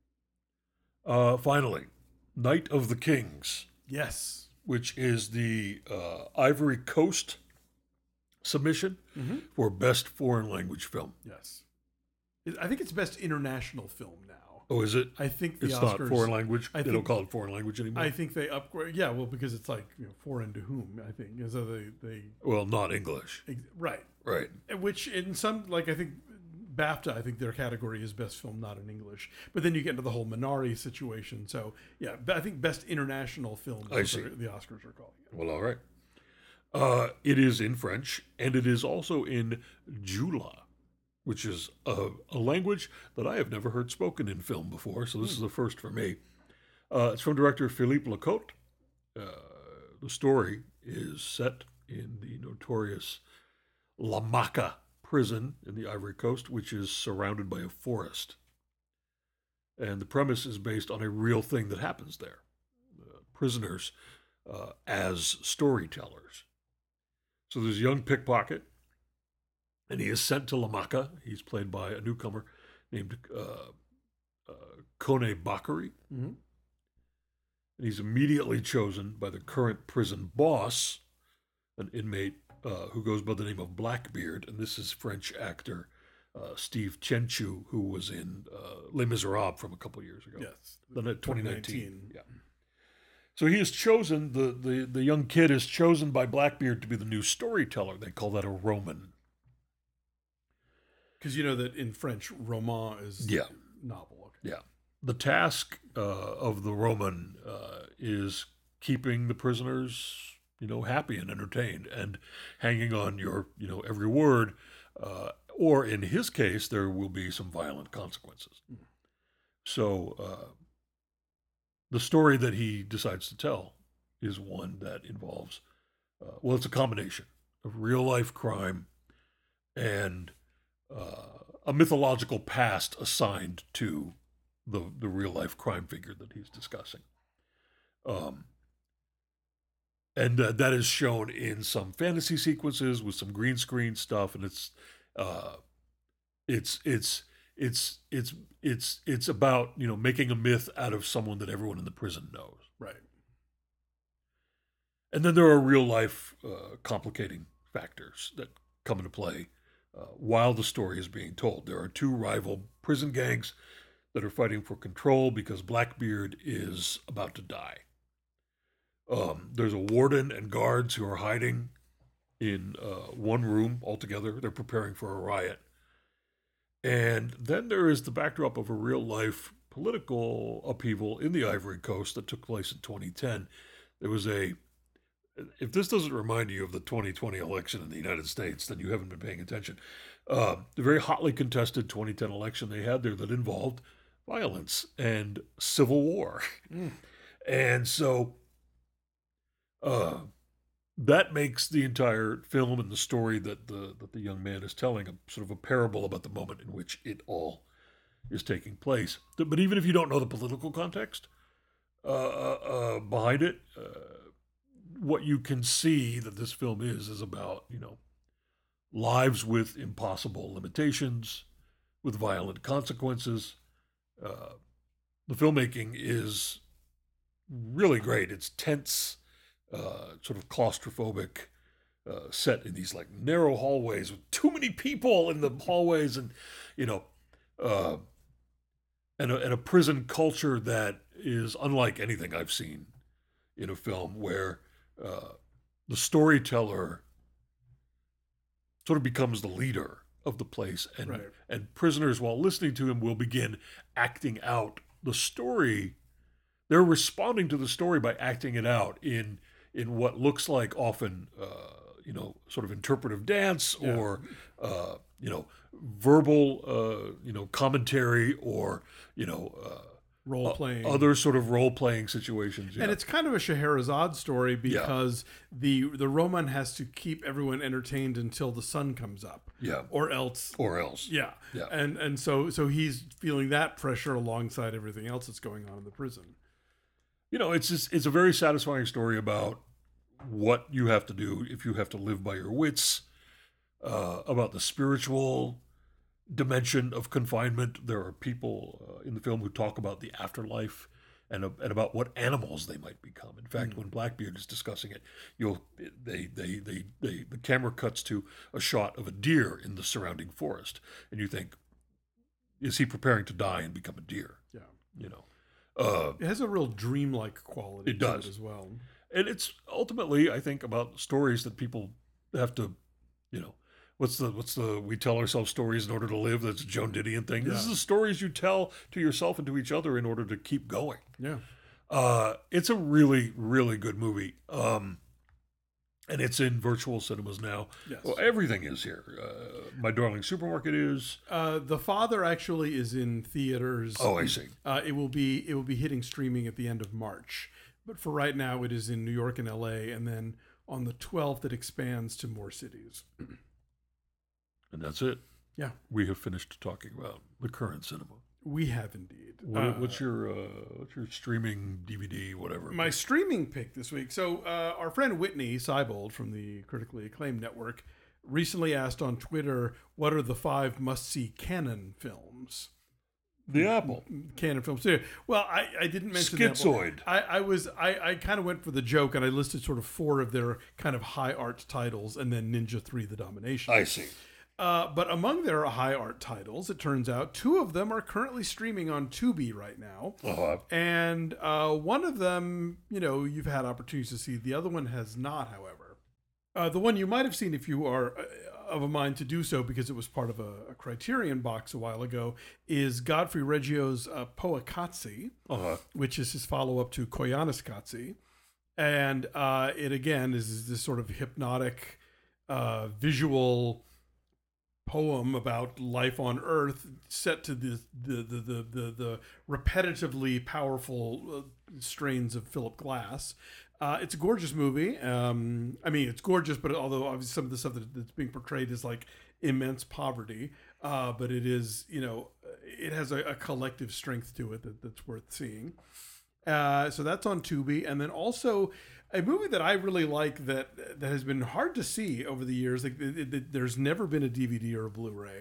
[SPEAKER 1] Uh, finally, Night of the Kings,
[SPEAKER 2] Yes.
[SPEAKER 1] which is the uh, Ivory Coast submission
[SPEAKER 2] Mm-hmm.
[SPEAKER 1] for Best Foreign Language Film.
[SPEAKER 2] Yes. It- I think it's best international film now.
[SPEAKER 1] Oh, is it?
[SPEAKER 2] I think the
[SPEAKER 1] It's
[SPEAKER 2] Oscars.
[SPEAKER 1] not foreign language.
[SPEAKER 2] I
[SPEAKER 1] they
[SPEAKER 2] think-
[SPEAKER 1] don't call it foreign language anymore.
[SPEAKER 2] I think they upgrade. Yeah, well, because it's like, you know, foreign to whom? I think so. They they
[SPEAKER 1] well, not English.
[SPEAKER 2] right.
[SPEAKER 1] Right.
[SPEAKER 2] Which in some, like I think BAFTA, I think their category is best film not in English. But then you get into the whole Minari situation. So yeah, but I think best international film is
[SPEAKER 1] I
[SPEAKER 2] what
[SPEAKER 1] see.
[SPEAKER 2] they're- the Oscars are calling it.
[SPEAKER 1] Well, all right. Uh, it is in French, and it is also in Jula, which is a, a language that I have never heard spoken in film before, so this is a first for me. Uh, it's from director Philippe Lecote. Uh, the story is set in the notorious Lamaka prison in the Ivory Coast, which is surrounded by a forest. And the premise is based on a real thing that happens there. Uh, prisoners uh, as storytellers. So there's a young pickpocket, and he is sent to Lamaka. He's played by a newcomer named uh, uh, Kone Bakary.
[SPEAKER 2] Mm-hmm.
[SPEAKER 1] And he's immediately chosen by the current prison boss, an inmate uh, who goes by the name of Blackbeard. And this is French actor uh, Steve Chenchu, who was in uh, Les Miserables from a couple of years ago.
[SPEAKER 2] Yes,
[SPEAKER 1] Then at twenty nineteen.
[SPEAKER 2] twenty nineteen.
[SPEAKER 1] Yeah. So he is chosen, the, the, the young kid is chosen by Blackbeard to be the new storyteller. They call that a Roman.
[SPEAKER 2] Because you know that in French, roman is
[SPEAKER 1] Yeah.
[SPEAKER 2] novel. Okay.
[SPEAKER 1] Yeah. The task uh, of the Roman uh, is keeping the prisoners, you know, happy and entertained and hanging on your, you know, every word uh, or in his case, there will be some violent consequences. Mm. So uh, the story that he decides to tell is one that involves, uh, well, it's a combination of real life crime and uh, a mythological past assigned to the the real life crime figure that he's discussing. Um, and uh, that is shown in some fantasy sequences with some green screen stuff, and it's uh, it's it's it's it's it's it's about, you know, making a myth out of someone that everyone in the prison knows.
[SPEAKER 2] Right.
[SPEAKER 1] And then there are real life uh, complicating factors that come into play uh, while the story is being told. There are two rival prison gangs that are fighting for control because Blackbeard is about to die. Um, there's a warden and guards who are hiding in uh, one room altogether. They're preparing for a riot. And then there is the backdrop of a real life political upheaval in the Ivory Coast that took place in twenty ten. There was a, if this doesn't remind you of the twenty twenty election in the United States, then you haven't been paying attention. Uh, the very hotly contested twenty ten election they had there that involved violence and civil war. Mm. And so uh, that makes the entire film and the story that the that the young man is telling a sort of a parable about the moment in which it all is taking place. But even if you don't know the political context uh, uh, behind it, uh, what you can see that this film is is about, you know, lives with impossible limitations, with violent consequences. Uh, the filmmaking is really great. It's tense, uh, sort of claustrophobic, uh, set in these like narrow hallways with too many people in the hallways, and you know, uh, and a, and a prison culture that is unlike anything I've seen in a film, where uh, the storyteller sort of becomes the leader of the place, and
[SPEAKER 2] right.
[SPEAKER 1] and prisoners, while listening to him, will begin acting out the story. They're responding to the story by acting it out in in what looks like often, uh, you know, sort of interpretive dance, yeah. or uh, you know, verbal, uh, you know, commentary, or you know, uh,
[SPEAKER 2] role playing,
[SPEAKER 1] uh, other sort of role playing situations. Yeah.
[SPEAKER 2] And it's kind of a Scheherazade story because yeah. the the Roman has to keep everyone entertained until the sun comes up.
[SPEAKER 1] Yeah.
[SPEAKER 2] Or else.
[SPEAKER 1] Or else.
[SPEAKER 2] Yeah.
[SPEAKER 1] Yeah.
[SPEAKER 2] And and so so he's feeling that pressure alongside everything else that's going on in the prison.
[SPEAKER 1] You know, it's just, it's a very satisfying story about what you have to do if you have to live by your wits, uh, about the spiritual dimension of confinement. There are people uh, in the film who talk about the afterlife and, uh, and about what animals they might become. In fact, mm. when Blackbeard is discussing it, you'll they, they they they the camera cuts to a shot of a deer in the surrounding forest, and you think, is he preparing to die and become a deer?
[SPEAKER 2] Yeah,
[SPEAKER 1] you know. Uh,
[SPEAKER 2] it has a real dreamlike quality
[SPEAKER 1] it
[SPEAKER 2] to
[SPEAKER 1] does.
[SPEAKER 2] it as well.
[SPEAKER 1] And it's ultimately, I think, about stories that people have to, you know, what's the, what's the, we tell ourselves stories in order to live. That's a Joan Didion thing. Yeah. This is the stories you tell to yourself and to each other in order to keep going.
[SPEAKER 2] Yeah.
[SPEAKER 1] Uh, it's a really, really good movie. Um, and it's in virtual cinemas now.
[SPEAKER 2] Yes.
[SPEAKER 1] Well, everything is here. Uh, My Darling Supermarket is.
[SPEAKER 2] Uh, The Father actually is in theaters.
[SPEAKER 1] Oh, I see.
[SPEAKER 2] Uh, it will be it will be hitting streaming at the end of March, but for right now, it is in New York and L A, and then on the twelfth, it expands to more cities.
[SPEAKER 1] And that's it.
[SPEAKER 2] Yeah,
[SPEAKER 1] we have finished talking about the current cinema.
[SPEAKER 2] We have indeed.
[SPEAKER 1] What,
[SPEAKER 2] uh,
[SPEAKER 1] what's your uh, what's your streaming D V D, whatever?
[SPEAKER 2] My streaming pick this week. So uh, our friend Whitney Seibold from the critically acclaimed network recently asked on Twitter, what are the five must-see Canon films?
[SPEAKER 1] The Apple.
[SPEAKER 2] Canon films. Yeah. Well, I, I didn't mention
[SPEAKER 1] Schizoid.
[SPEAKER 2] I, I was I, I kind of went for the joke, and I listed sort of four of their kind of high art titles, and then Ninja three: The Domination.
[SPEAKER 1] I see.
[SPEAKER 2] Uh, but among their high art titles, it turns out two of them are currently streaming on Tubi right now.
[SPEAKER 1] Uh-huh.
[SPEAKER 2] And uh, one of them, you know, you've had opportunities to see. The other one has not, however. Uh, the one you might have seen if you are uh, of a mind to do so, because it was part of a, a Criterion box a while ago, is Godfrey Reggio's uh, Poacazzi,
[SPEAKER 1] uh-huh.
[SPEAKER 2] which is his follow-up to Koyaanisqatsi. And uh, it, again, is this sort of hypnotic, uh, visual poem about life on Earth set to the the the the, the, the repetitively powerful uh, strains of Philip Glass. Uh, it's a gorgeous movie. Um, I mean, it's gorgeous, but although obviously some of the stuff that, that's being portrayed is like immense poverty, uh, but it is, you know, it has a, a collective strength to it that, that's worth seeing. Uh, so that's on Tubi, and then also a movie that I really like that that has been hard to see over the years. Like it, it, there's never been a D V D or a Blu-ray,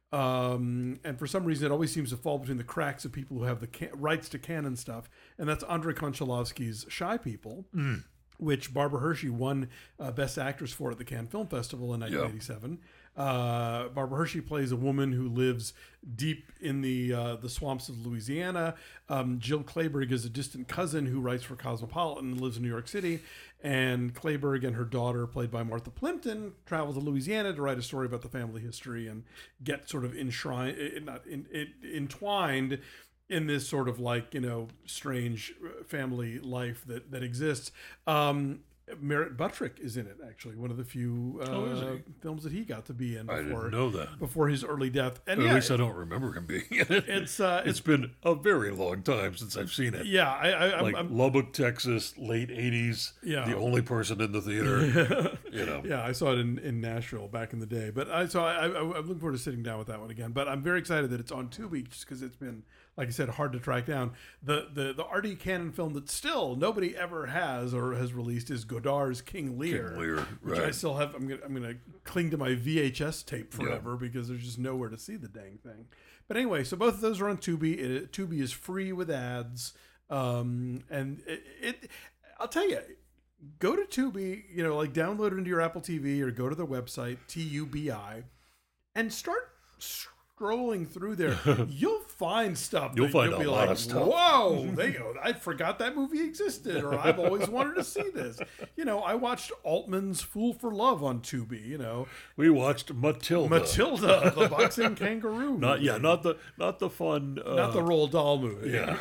[SPEAKER 2] um, and for some reason it always seems to fall between the cracks of people who have the can- rights to canon stuff, and that's Andrei Konchalovsky's Shy People, mm. which Barbara Hershey won uh, Best Actress for at the Cannes Film Festival in nineteen eighty-seven. Yep. Uh, Barbara Hershey plays a woman who lives deep in the uh, the swamps of Louisiana. Um, Jill Clayburgh is a distant cousin who writes for Cosmopolitan and lives in New York City. And Clayburgh and her daughter, played by Martha Plimpton, travel to Louisiana to write a story about the family history and get sort of enshrined, not in, in, entwined in this sort of like, you know, strange family life that that exists. Um, Merritt Buttrick is in it, actually, one of the few uh, oh, films that he got to be in before,
[SPEAKER 1] I didn't know that.
[SPEAKER 2] Before his early death. And
[SPEAKER 1] at
[SPEAKER 2] yeah,
[SPEAKER 1] least I don't remember him being in it.
[SPEAKER 2] It's uh,
[SPEAKER 1] it's been a very long time since I've seen it.
[SPEAKER 2] Yeah, I, I,
[SPEAKER 1] like
[SPEAKER 2] I'm,
[SPEAKER 1] Lubbock, Texas, late eighties.
[SPEAKER 2] Yeah,
[SPEAKER 1] the only person in the theater. You know.
[SPEAKER 2] Yeah, I saw it in, in Nashville back in the day. But I so I, I, I'm looking forward to sitting down with that one again. But I'm very excited that it's on Tubi, just because it's been, like I said, hard to track down. The the the R D Cannon film that still nobody ever has or has released is Godard's King Lear,
[SPEAKER 1] King Lear,
[SPEAKER 2] which
[SPEAKER 1] right.
[SPEAKER 2] I still have. I'm gonna I'm gonna cling to my V H S tape forever yeah. because there's just nowhere to see the dang thing. But anyway, so both of those are on Tubi. It, Tubi is free with ads, um, and it, it. I'll tell you, go to Tubi. You know, like download it into your Apple T V or go to their website T U B I, and start scrolling through there. You'll find stuff.
[SPEAKER 1] You'll
[SPEAKER 2] that
[SPEAKER 1] find
[SPEAKER 2] you'll
[SPEAKER 1] a
[SPEAKER 2] be
[SPEAKER 1] lot
[SPEAKER 2] like,
[SPEAKER 1] of stuff.
[SPEAKER 2] Whoa, they go. I forgot that movie existed, or I've always wanted to see this. You know, I watched Altman's Fool for Love on Tubi. You know,
[SPEAKER 1] we watched Matilda.
[SPEAKER 2] Matilda, the boxing kangaroo.
[SPEAKER 1] Not
[SPEAKER 2] movie.
[SPEAKER 1] yeah, not the not the fun. Uh,
[SPEAKER 2] not the Roald Dahl movie.
[SPEAKER 1] Yeah.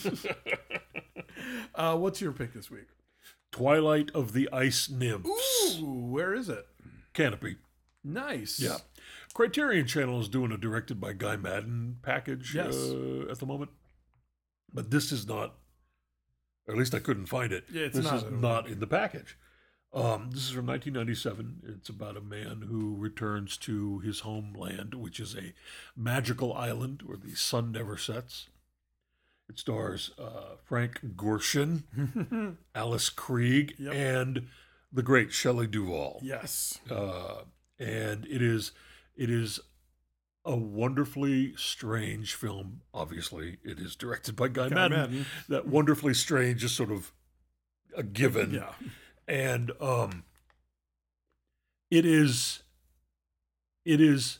[SPEAKER 2] uh, what's your pick this week?
[SPEAKER 1] Twilight of the Ice Nymphs.
[SPEAKER 2] Ooh, where is it?
[SPEAKER 1] Canopy.
[SPEAKER 2] Nice.
[SPEAKER 1] Yeah. Criterion Channel is doing a directed by Guy Madden package
[SPEAKER 2] yes.
[SPEAKER 1] uh, at the moment. But this is not, or at least I couldn't find it.
[SPEAKER 2] Yeah, it's
[SPEAKER 1] this
[SPEAKER 2] not,
[SPEAKER 1] is not in the package. Um, this is from nineteen ninety-seven. It's about a man who returns to his homeland, which is a magical island where the sun never sets. It stars uh, Frank Gorshin, Alice Krieg, yep. and the great Shelley Duvall.
[SPEAKER 2] Yes.
[SPEAKER 1] Uh, and it is... It is a wonderfully strange film. Obviously, it is directed by Guy, Guy Madden. Madden. That wonderfully strange is sort of a given.
[SPEAKER 2] Yeah.
[SPEAKER 1] And um, it is, it is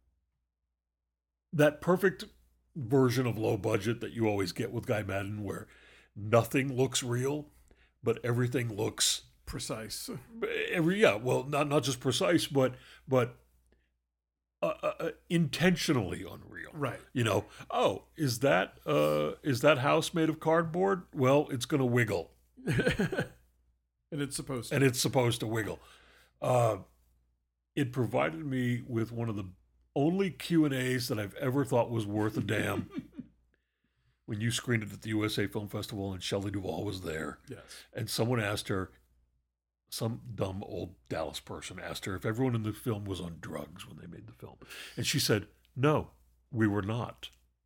[SPEAKER 1] that perfect version of low budget that you always get with Guy Madden, where nothing looks real, but everything looks
[SPEAKER 2] precise.
[SPEAKER 1] Every yeah, well, not not just precise, but but. Uh, uh, intentionally unreal,
[SPEAKER 2] right?
[SPEAKER 1] You know, oh, is that uh, is that house made of cardboard? Well, it's going to wiggle,
[SPEAKER 2] and it's supposed to.
[SPEAKER 1] and it's supposed to wiggle. Uh, it provided me with one of the only Q and A's that I've ever thought was worth a damn. When you screened it at the U S A Film Festival and Shelley Duvall was there,
[SPEAKER 2] yes,
[SPEAKER 1] and someone asked her. Some dumb old Dallas person asked her if everyone in the film was on drugs when they made the film. And she said, no, we were not.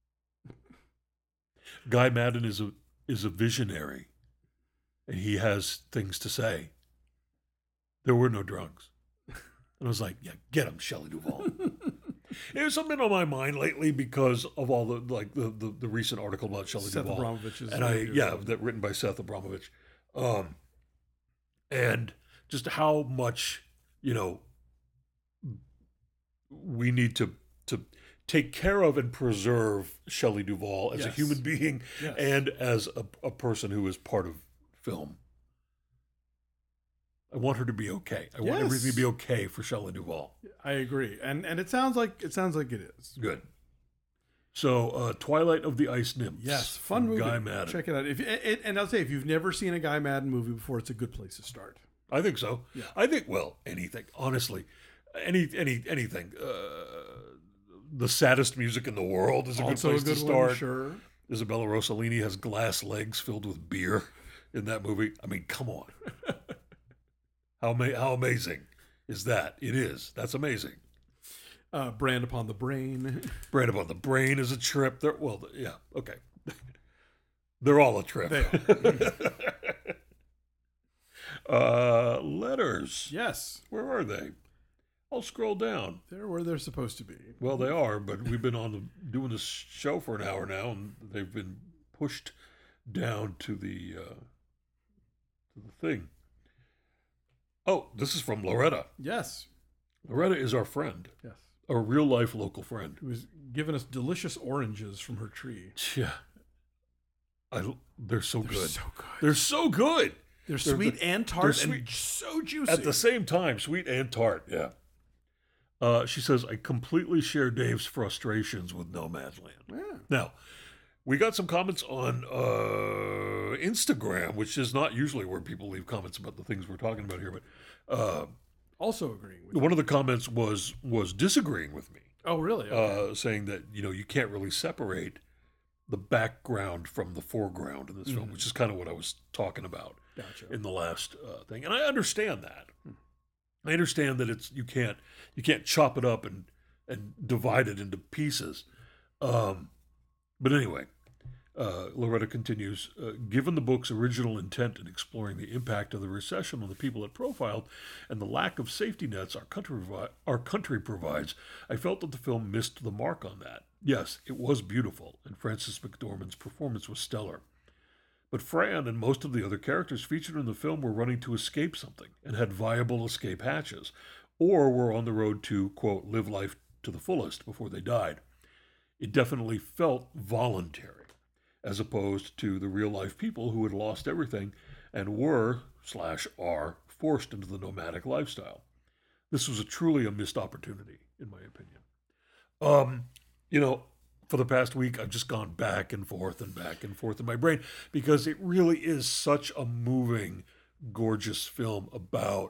[SPEAKER 1] Guy Madden is a is a visionary, and he has things to say. There were no drugs. And I was like, yeah, get him, Shelley Duvall. There's something on my mind lately because of all the like the, the, the recent article about Shelley
[SPEAKER 2] Seth
[SPEAKER 1] Duvall.
[SPEAKER 2] Abramovich is
[SPEAKER 1] and I yeah, that written by Seth Abramovich. Um And just how much, you know, we need to to take care of and preserve Shelley Duvall as
[SPEAKER 2] yes.
[SPEAKER 1] a human being
[SPEAKER 2] yes.
[SPEAKER 1] and as a, a person who is part of film. I want her to be okay. I yes. want everything to be okay for Shelley Duvall.
[SPEAKER 2] I agree, and and it sounds like it sounds like it is
[SPEAKER 1] good. So, uh, Twilight of the Ice Nymphs.
[SPEAKER 2] Yes, fun movie.
[SPEAKER 1] Guy Madden.
[SPEAKER 2] Check it out. If it, and I'll say, if you've never seen a Guy Madden movie before, it's a good place to start.
[SPEAKER 1] I think so.
[SPEAKER 2] Yeah.
[SPEAKER 1] I think, well, anything. Honestly, any any anything. Uh, the saddest music in the world is a
[SPEAKER 2] Also
[SPEAKER 1] good place
[SPEAKER 2] a good
[SPEAKER 1] to
[SPEAKER 2] one,
[SPEAKER 1] start.
[SPEAKER 2] sure.
[SPEAKER 1] Isabella Rossellini has glass legs filled with beer in that movie. I mean, come on. how ama- how amazing is that? It is. That's amazing.
[SPEAKER 2] Uh, Brand Upon the Brain.
[SPEAKER 1] Brand Upon the Brain is a trip. They're, well, yeah, okay. They're all a trip.
[SPEAKER 2] They
[SPEAKER 1] uh, letters.
[SPEAKER 2] Yes.
[SPEAKER 1] Where are they? I'll scroll down.
[SPEAKER 2] They're where they're supposed to be.
[SPEAKER 1] Well, they are, but we've been on the, doing this show for an hour now, and they've been pushed down to the uh, to the thing. Oh, this is from Loretta.
[SPEAKER 2] Yes.
[SPEAKER 1] Loretta is our friend,
[SPEAKER 2] Yes.
[SPEAKER 1] a real life local friend.
[SPEAKER 2] Who was giving us delicious oranges from her tree.
[SPEAKER 1] Yeah, I, they're so
[SPEAKER 2] They're
[SPEAKER 1] good.
[SPEAKER 2] so good.
[SPEAKER 1] They're so good.
[SPEAKER 2] They're,
[SPEAKER 1] They're
[SPEAKER 2] sweet
[SPEAKER 1] the-
[SPEAKER 2] and
[SPEAKER 1] they're
[SPEAKER 2] tart
[SPEAKER 1] sweet.
[SPEAKER 2] and so juicy.
[SPEAKER 1] At the same time, sweet and tart. Yeah. Uh, she says, I completely share Dave's frustrations with Nomadland.
[SPEAKER 2] Yeah.
[SPEAKER 1] Now, we got some comments on uh, Instagram, which is not usually where people leave comments about the things we're talking about here, but uh,
[SPEAKER 2] Also agreeing with you.
[SPEAKER 1] one of the comments was was disagreeing with me,
[SPEAKER 2] Oh, really? Okay.
[SPEAKER 1] uh, saying that, you know, you can't really separate the background from the foreground in this film,
[SPEAKER 2] Mhm.
[SPEAKER 1] which is kind of what I was talking about
[SPEAKER 2] Gotcha.
[SPEAKER 1] in the last uh, thing, and I understand that. I understand that it's you can't you can't chop it up and and divide it into pieces. Um, but anyway, uh, Loretta continues. Uh, given the book's original intent in exploring the impact of the recession on the people it profiled and the lack of safety nets our country provi- our country provides, I felt that the film missed the mark on that. Yes, it was beautiful, and Frances McDormand's performance was stellar. But Fran and most of the other characters featured in the film were running to escape something and had viable escape hatches, or were on the road to, quote, live life to the fullest before they died. It definitely felt voluntary, as opposed to the real-life people who had lost everything and were, slash are, forced into the nomadic lifestyle. This was a truly a missed opportunity, in my opinion. Um, you know, for the past week, I've just gone back and forth and back and forth in my brain because it really is such a moving, gorgeous film about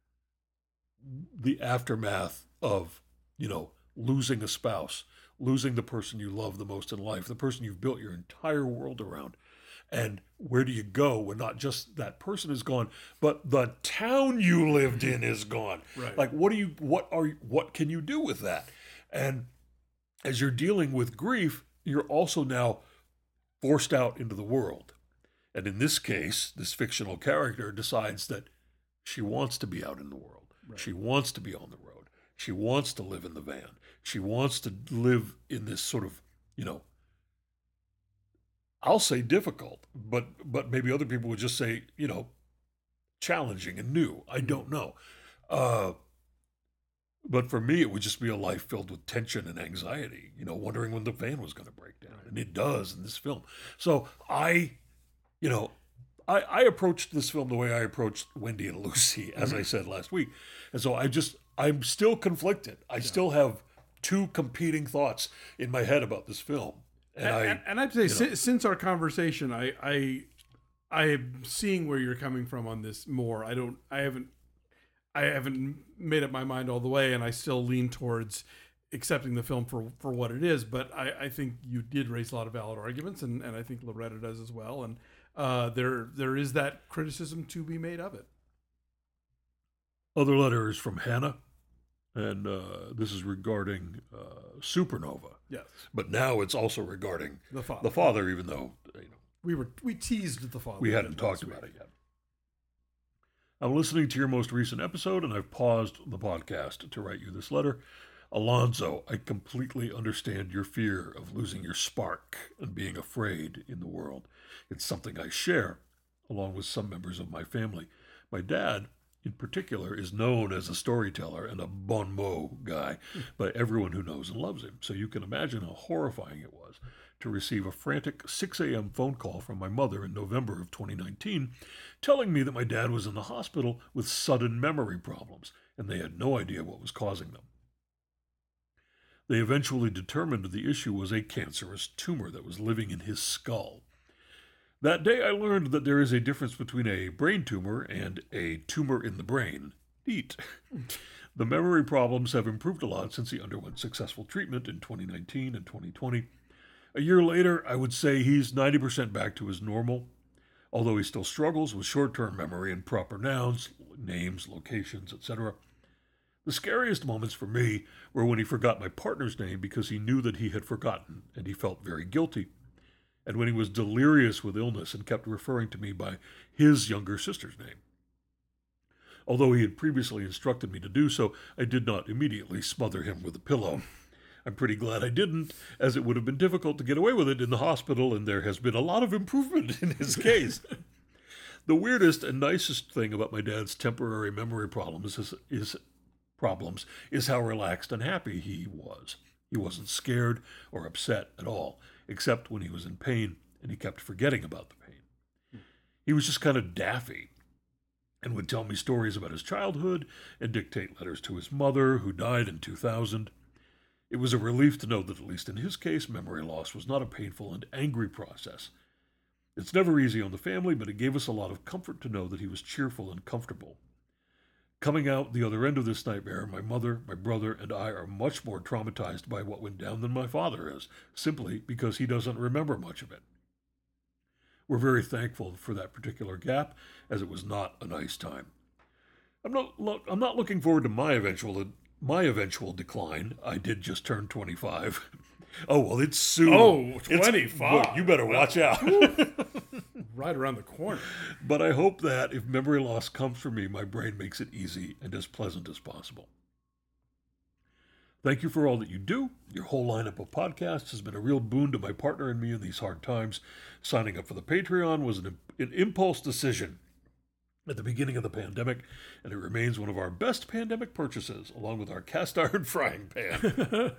[SPEAKER 1] the aftermath of, you know, losing a spouse, losing the person you love the most in life, the person you've built your entire world around. And where do you go when not just that person is gone, but the town you lived in is gone?
[SPEAKER 2] Right.
[SPEAKER 1] Like, what do you, what are, you, what can you do with that? And as you're dealing with grief, you're also now forced out into the world. And in this case, this fictional character decides that she wants to be out in the world.
[SPEAKER 2] Right.
[SPEAKER 1] She wants to be on the road. She wants to live in the van. She wants to live in this sort of, you know, I'll say difficult, but but maybe other people would just say, you know, challenging and new. I don't know. Uh, but for me, it would just be a life filled with tension and anxiety, you know, wondering when the van was going to break down. And it does in this film. So I, you know, I, I approached this film the way I approached Wendy and Lucy, as I said last week. And so I just, I'm still conflicted. I yeah. still have two competing thoughts in my head about this film. And,
[SPEAKER 2] and,
[SPEAKER 1] I,
[SPEAKER 2] and, and I'd say since, since our conversation, I, I, I am seeing where you're coming from on this more. I don't, I haven't, I haven't made up my mind all the way, and I still lean towards accepting the film for, for what it is. But I, I think you did raise a lot of valid arguments, and, and I think Loretta does as well. And uh, there there is that criticism to be made of it.
[SPEAKER 1] Other letter is from Hannah, and uh, this is regarding uh, Supernova.
[SPEAKER 2] Yes,
[SPEAKER 1] but now it's also regarding
[SPEAKER 2] the father.
[SPEAKER 1] The father, even though you know
[SPEAKER 2] we were we teased the father.
[SPEAKER 1] We hadn't talked about it yet. I'm listening to your most recent episode, and I've paused the podcast to write you this letter. Alonzo, I completely understand your fear of losing your spark and being afraid in the world. It's something I share, along with some members of my family. My dad, in particular, is known as a storyteller and a bon mot guy by everyone who knows and loves him. So you can imagine how horrifying it was to receive a frantic six a.m. phone call from my mother in November of twenty nineteen, telling me that my dad was in the hospital with sudden memory problems, and they had no idea what was causing them. They eventually determined the issue was a cancerous tumor that was living in his skull. That day I learned that there is a difference between a brain tumor and a tumor in the brain. Neat. The memory problems have improved a lot since he underwent successful treatment in twenty nineteen and twenty twenty. A year later, I would say he's ninety percent back to his normal, although he still struggles with short-term memory and proper nouns, names, locations, et cetera. The scariest moments for me were when he forgot my partner's name because he knew that he had forgotten, and he felt very guilty, and when he was delirious with illness and kept referring to me by his younger sister's name. Although he had previously instructed me to do so, I did not immediately smother him with a pillow. I'm pretty glad I didn't, as it would have been difficult to get away with it in the hospital, and there has been a lot of improvement in his case. The weirdest and nicest thing about my dad's temporary memory problems is, is problems is how relaxed and happy he was. He wasn't scared or upset at all, except when he was in pain, and he kept forgetting about the pain. He was just kind of daffy, and would tell me stories about his childhood and dictate letters to his mother, who died in two thousand. It was a relief to know that, at least in his case, memory loss was not a painful and angry process. It's never easy on the family, but it gave us a lot of comfort to know that he was cheerful and comfortable. Coming out the other end of this nightmare, my mother, my brother, and I are much more traumatized by what went down than my father is, simply because he doesn't remember much of it. We're very thankful for that particular gap, as it was not a nice time. I'm not, lo- I'm not looking forward to my eventual my eventual decline. I did just turn twenty-five. Oh, well, it's soon.
[SPEAKER 2] Oh,
[SPEAKER 1] It's-
[SPEAKER 2] twenty-five.
[SPEAKER 1] well, you better watch out.
[SPEAKER 2] Right around the corner.
[SPEAKER 1] But I hope that if memory loss comes for me, my brain makes it easy and as pleasant as possible. Thank you for all that you do. Your whole lineup of podcasts has been a real boon to my partner and me in these hard times. Signing up for the Patreon was an, an impulse decision at the beginning of the pandemic, and it remains one of our best pandemic purchases, along with our cast iron frying pan.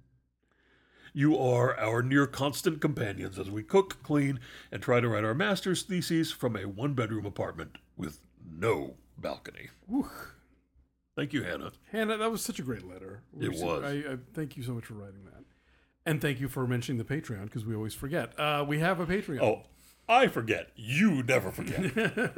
[SPEAKER 1] You are our near constant companions as we cook, clean, and try to write our master's theses from a one-bedroom apartment with no balcony.
[SPEAKER 2] Whew.
[SPEAKER 1] Thank you, Hannah.
[SPEAKER 2] Hannah, that was such a great letter.
[SPEAKER 1] It was.
[SPEAKER 2] I, I thank you so much for writing that. And thank you for mentioning the Patreon, because we always forget. Uh, we have a Patreon.
[SPEAKER 1] Oh, I forget. You never forget.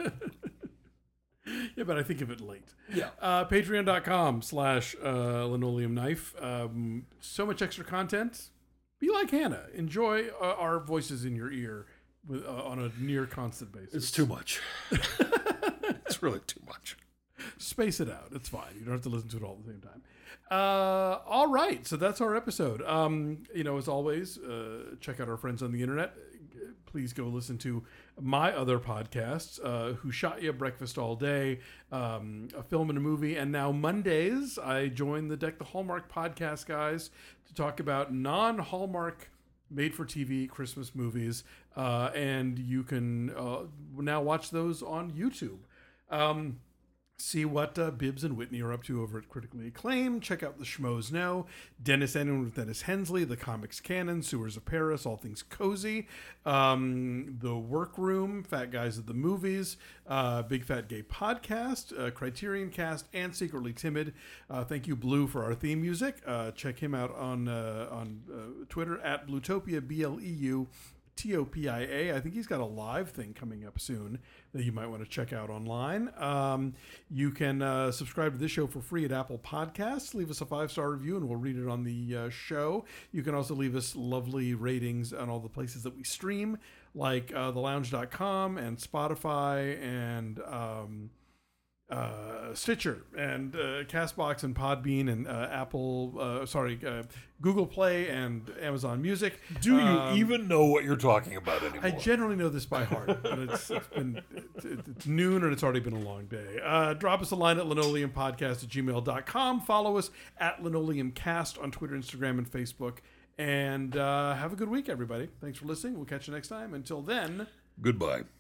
[SPEAKER 2] Yeah, but I think of it late.
[SPEAKER 1] Yeah.
[SPEAKER 2] Uh, Patreon.com slash uh, linoleum knife. Um, so much extra content. Be like Hannah. Enjoy uh, our voices in your ear with, uh, on a near constant basis.
[SPEAKER 1] It's too much. It's really too much.
[SPEAKER 2] Space it out. It's fine. You don't have to listen to it all at the same time. Uh, all right. So that's our episode. Um, you know, as always, uh, check out our friends on the internet. Please go listen to my other podcasts, uh, Who Shot Ya, Breakfast All Day, um, A Film and a Movie. And now Mondays, I join the Deck the Hallmark podcast guys to talk about non-Hallmark made-for-T V Christmas movies. Uh, and you can uh, now watch those on YouTube. Um, See what uh, Bibbs and Whitney are up to over at Critically Acclaimed. Check out the Schmoes Know. Dennis Ennin with Dennis Hensley, The Comics Canon, Sewers of Paris, All Things Cozy, um, The Workroom, Fat Guys at the Movies, uh, Big Fat Gay Podcast, uh, Criterion Cast, and Secretly Timid. Uh, thank you, Blue, for our theme music. Uh, check him out on uh, on uh, Twitter at Bluetopia, B L E U T O P I A. I think he's got a live thing coming up soon that you might want to check out online. Um, you can uh, subscribe to this show for free at Apple Podcasts. Leave us a five-star review and we'll read it on the uh, show. You can also leave us lovely ratings on all the places that we stream, like uh, the lounge dot com and Spotify and um, uh, Stitcher and uh, Castbox and Podbean and uh, Apple, uh, sorry, uh, Google Play and Amazon Music.
[SPEAKER 1] Do you
[SPEAKER 2] Um,
[SPEAKER 1] even know what you're talking about anymore?
[SPEAKER 2] I generally know this by heart, but it's, it's been it's, it's noon and it's already been a long day. Uh, drop us a line at linoleumpodcast at gmail dot com. Follow us at linoleumcast on Twitter, Instagram, and Facebook. And uh, have a good week, everybody. Thanks for listening. We'll catch you next time. Until then,
[SPEAKER 1] Goodbye.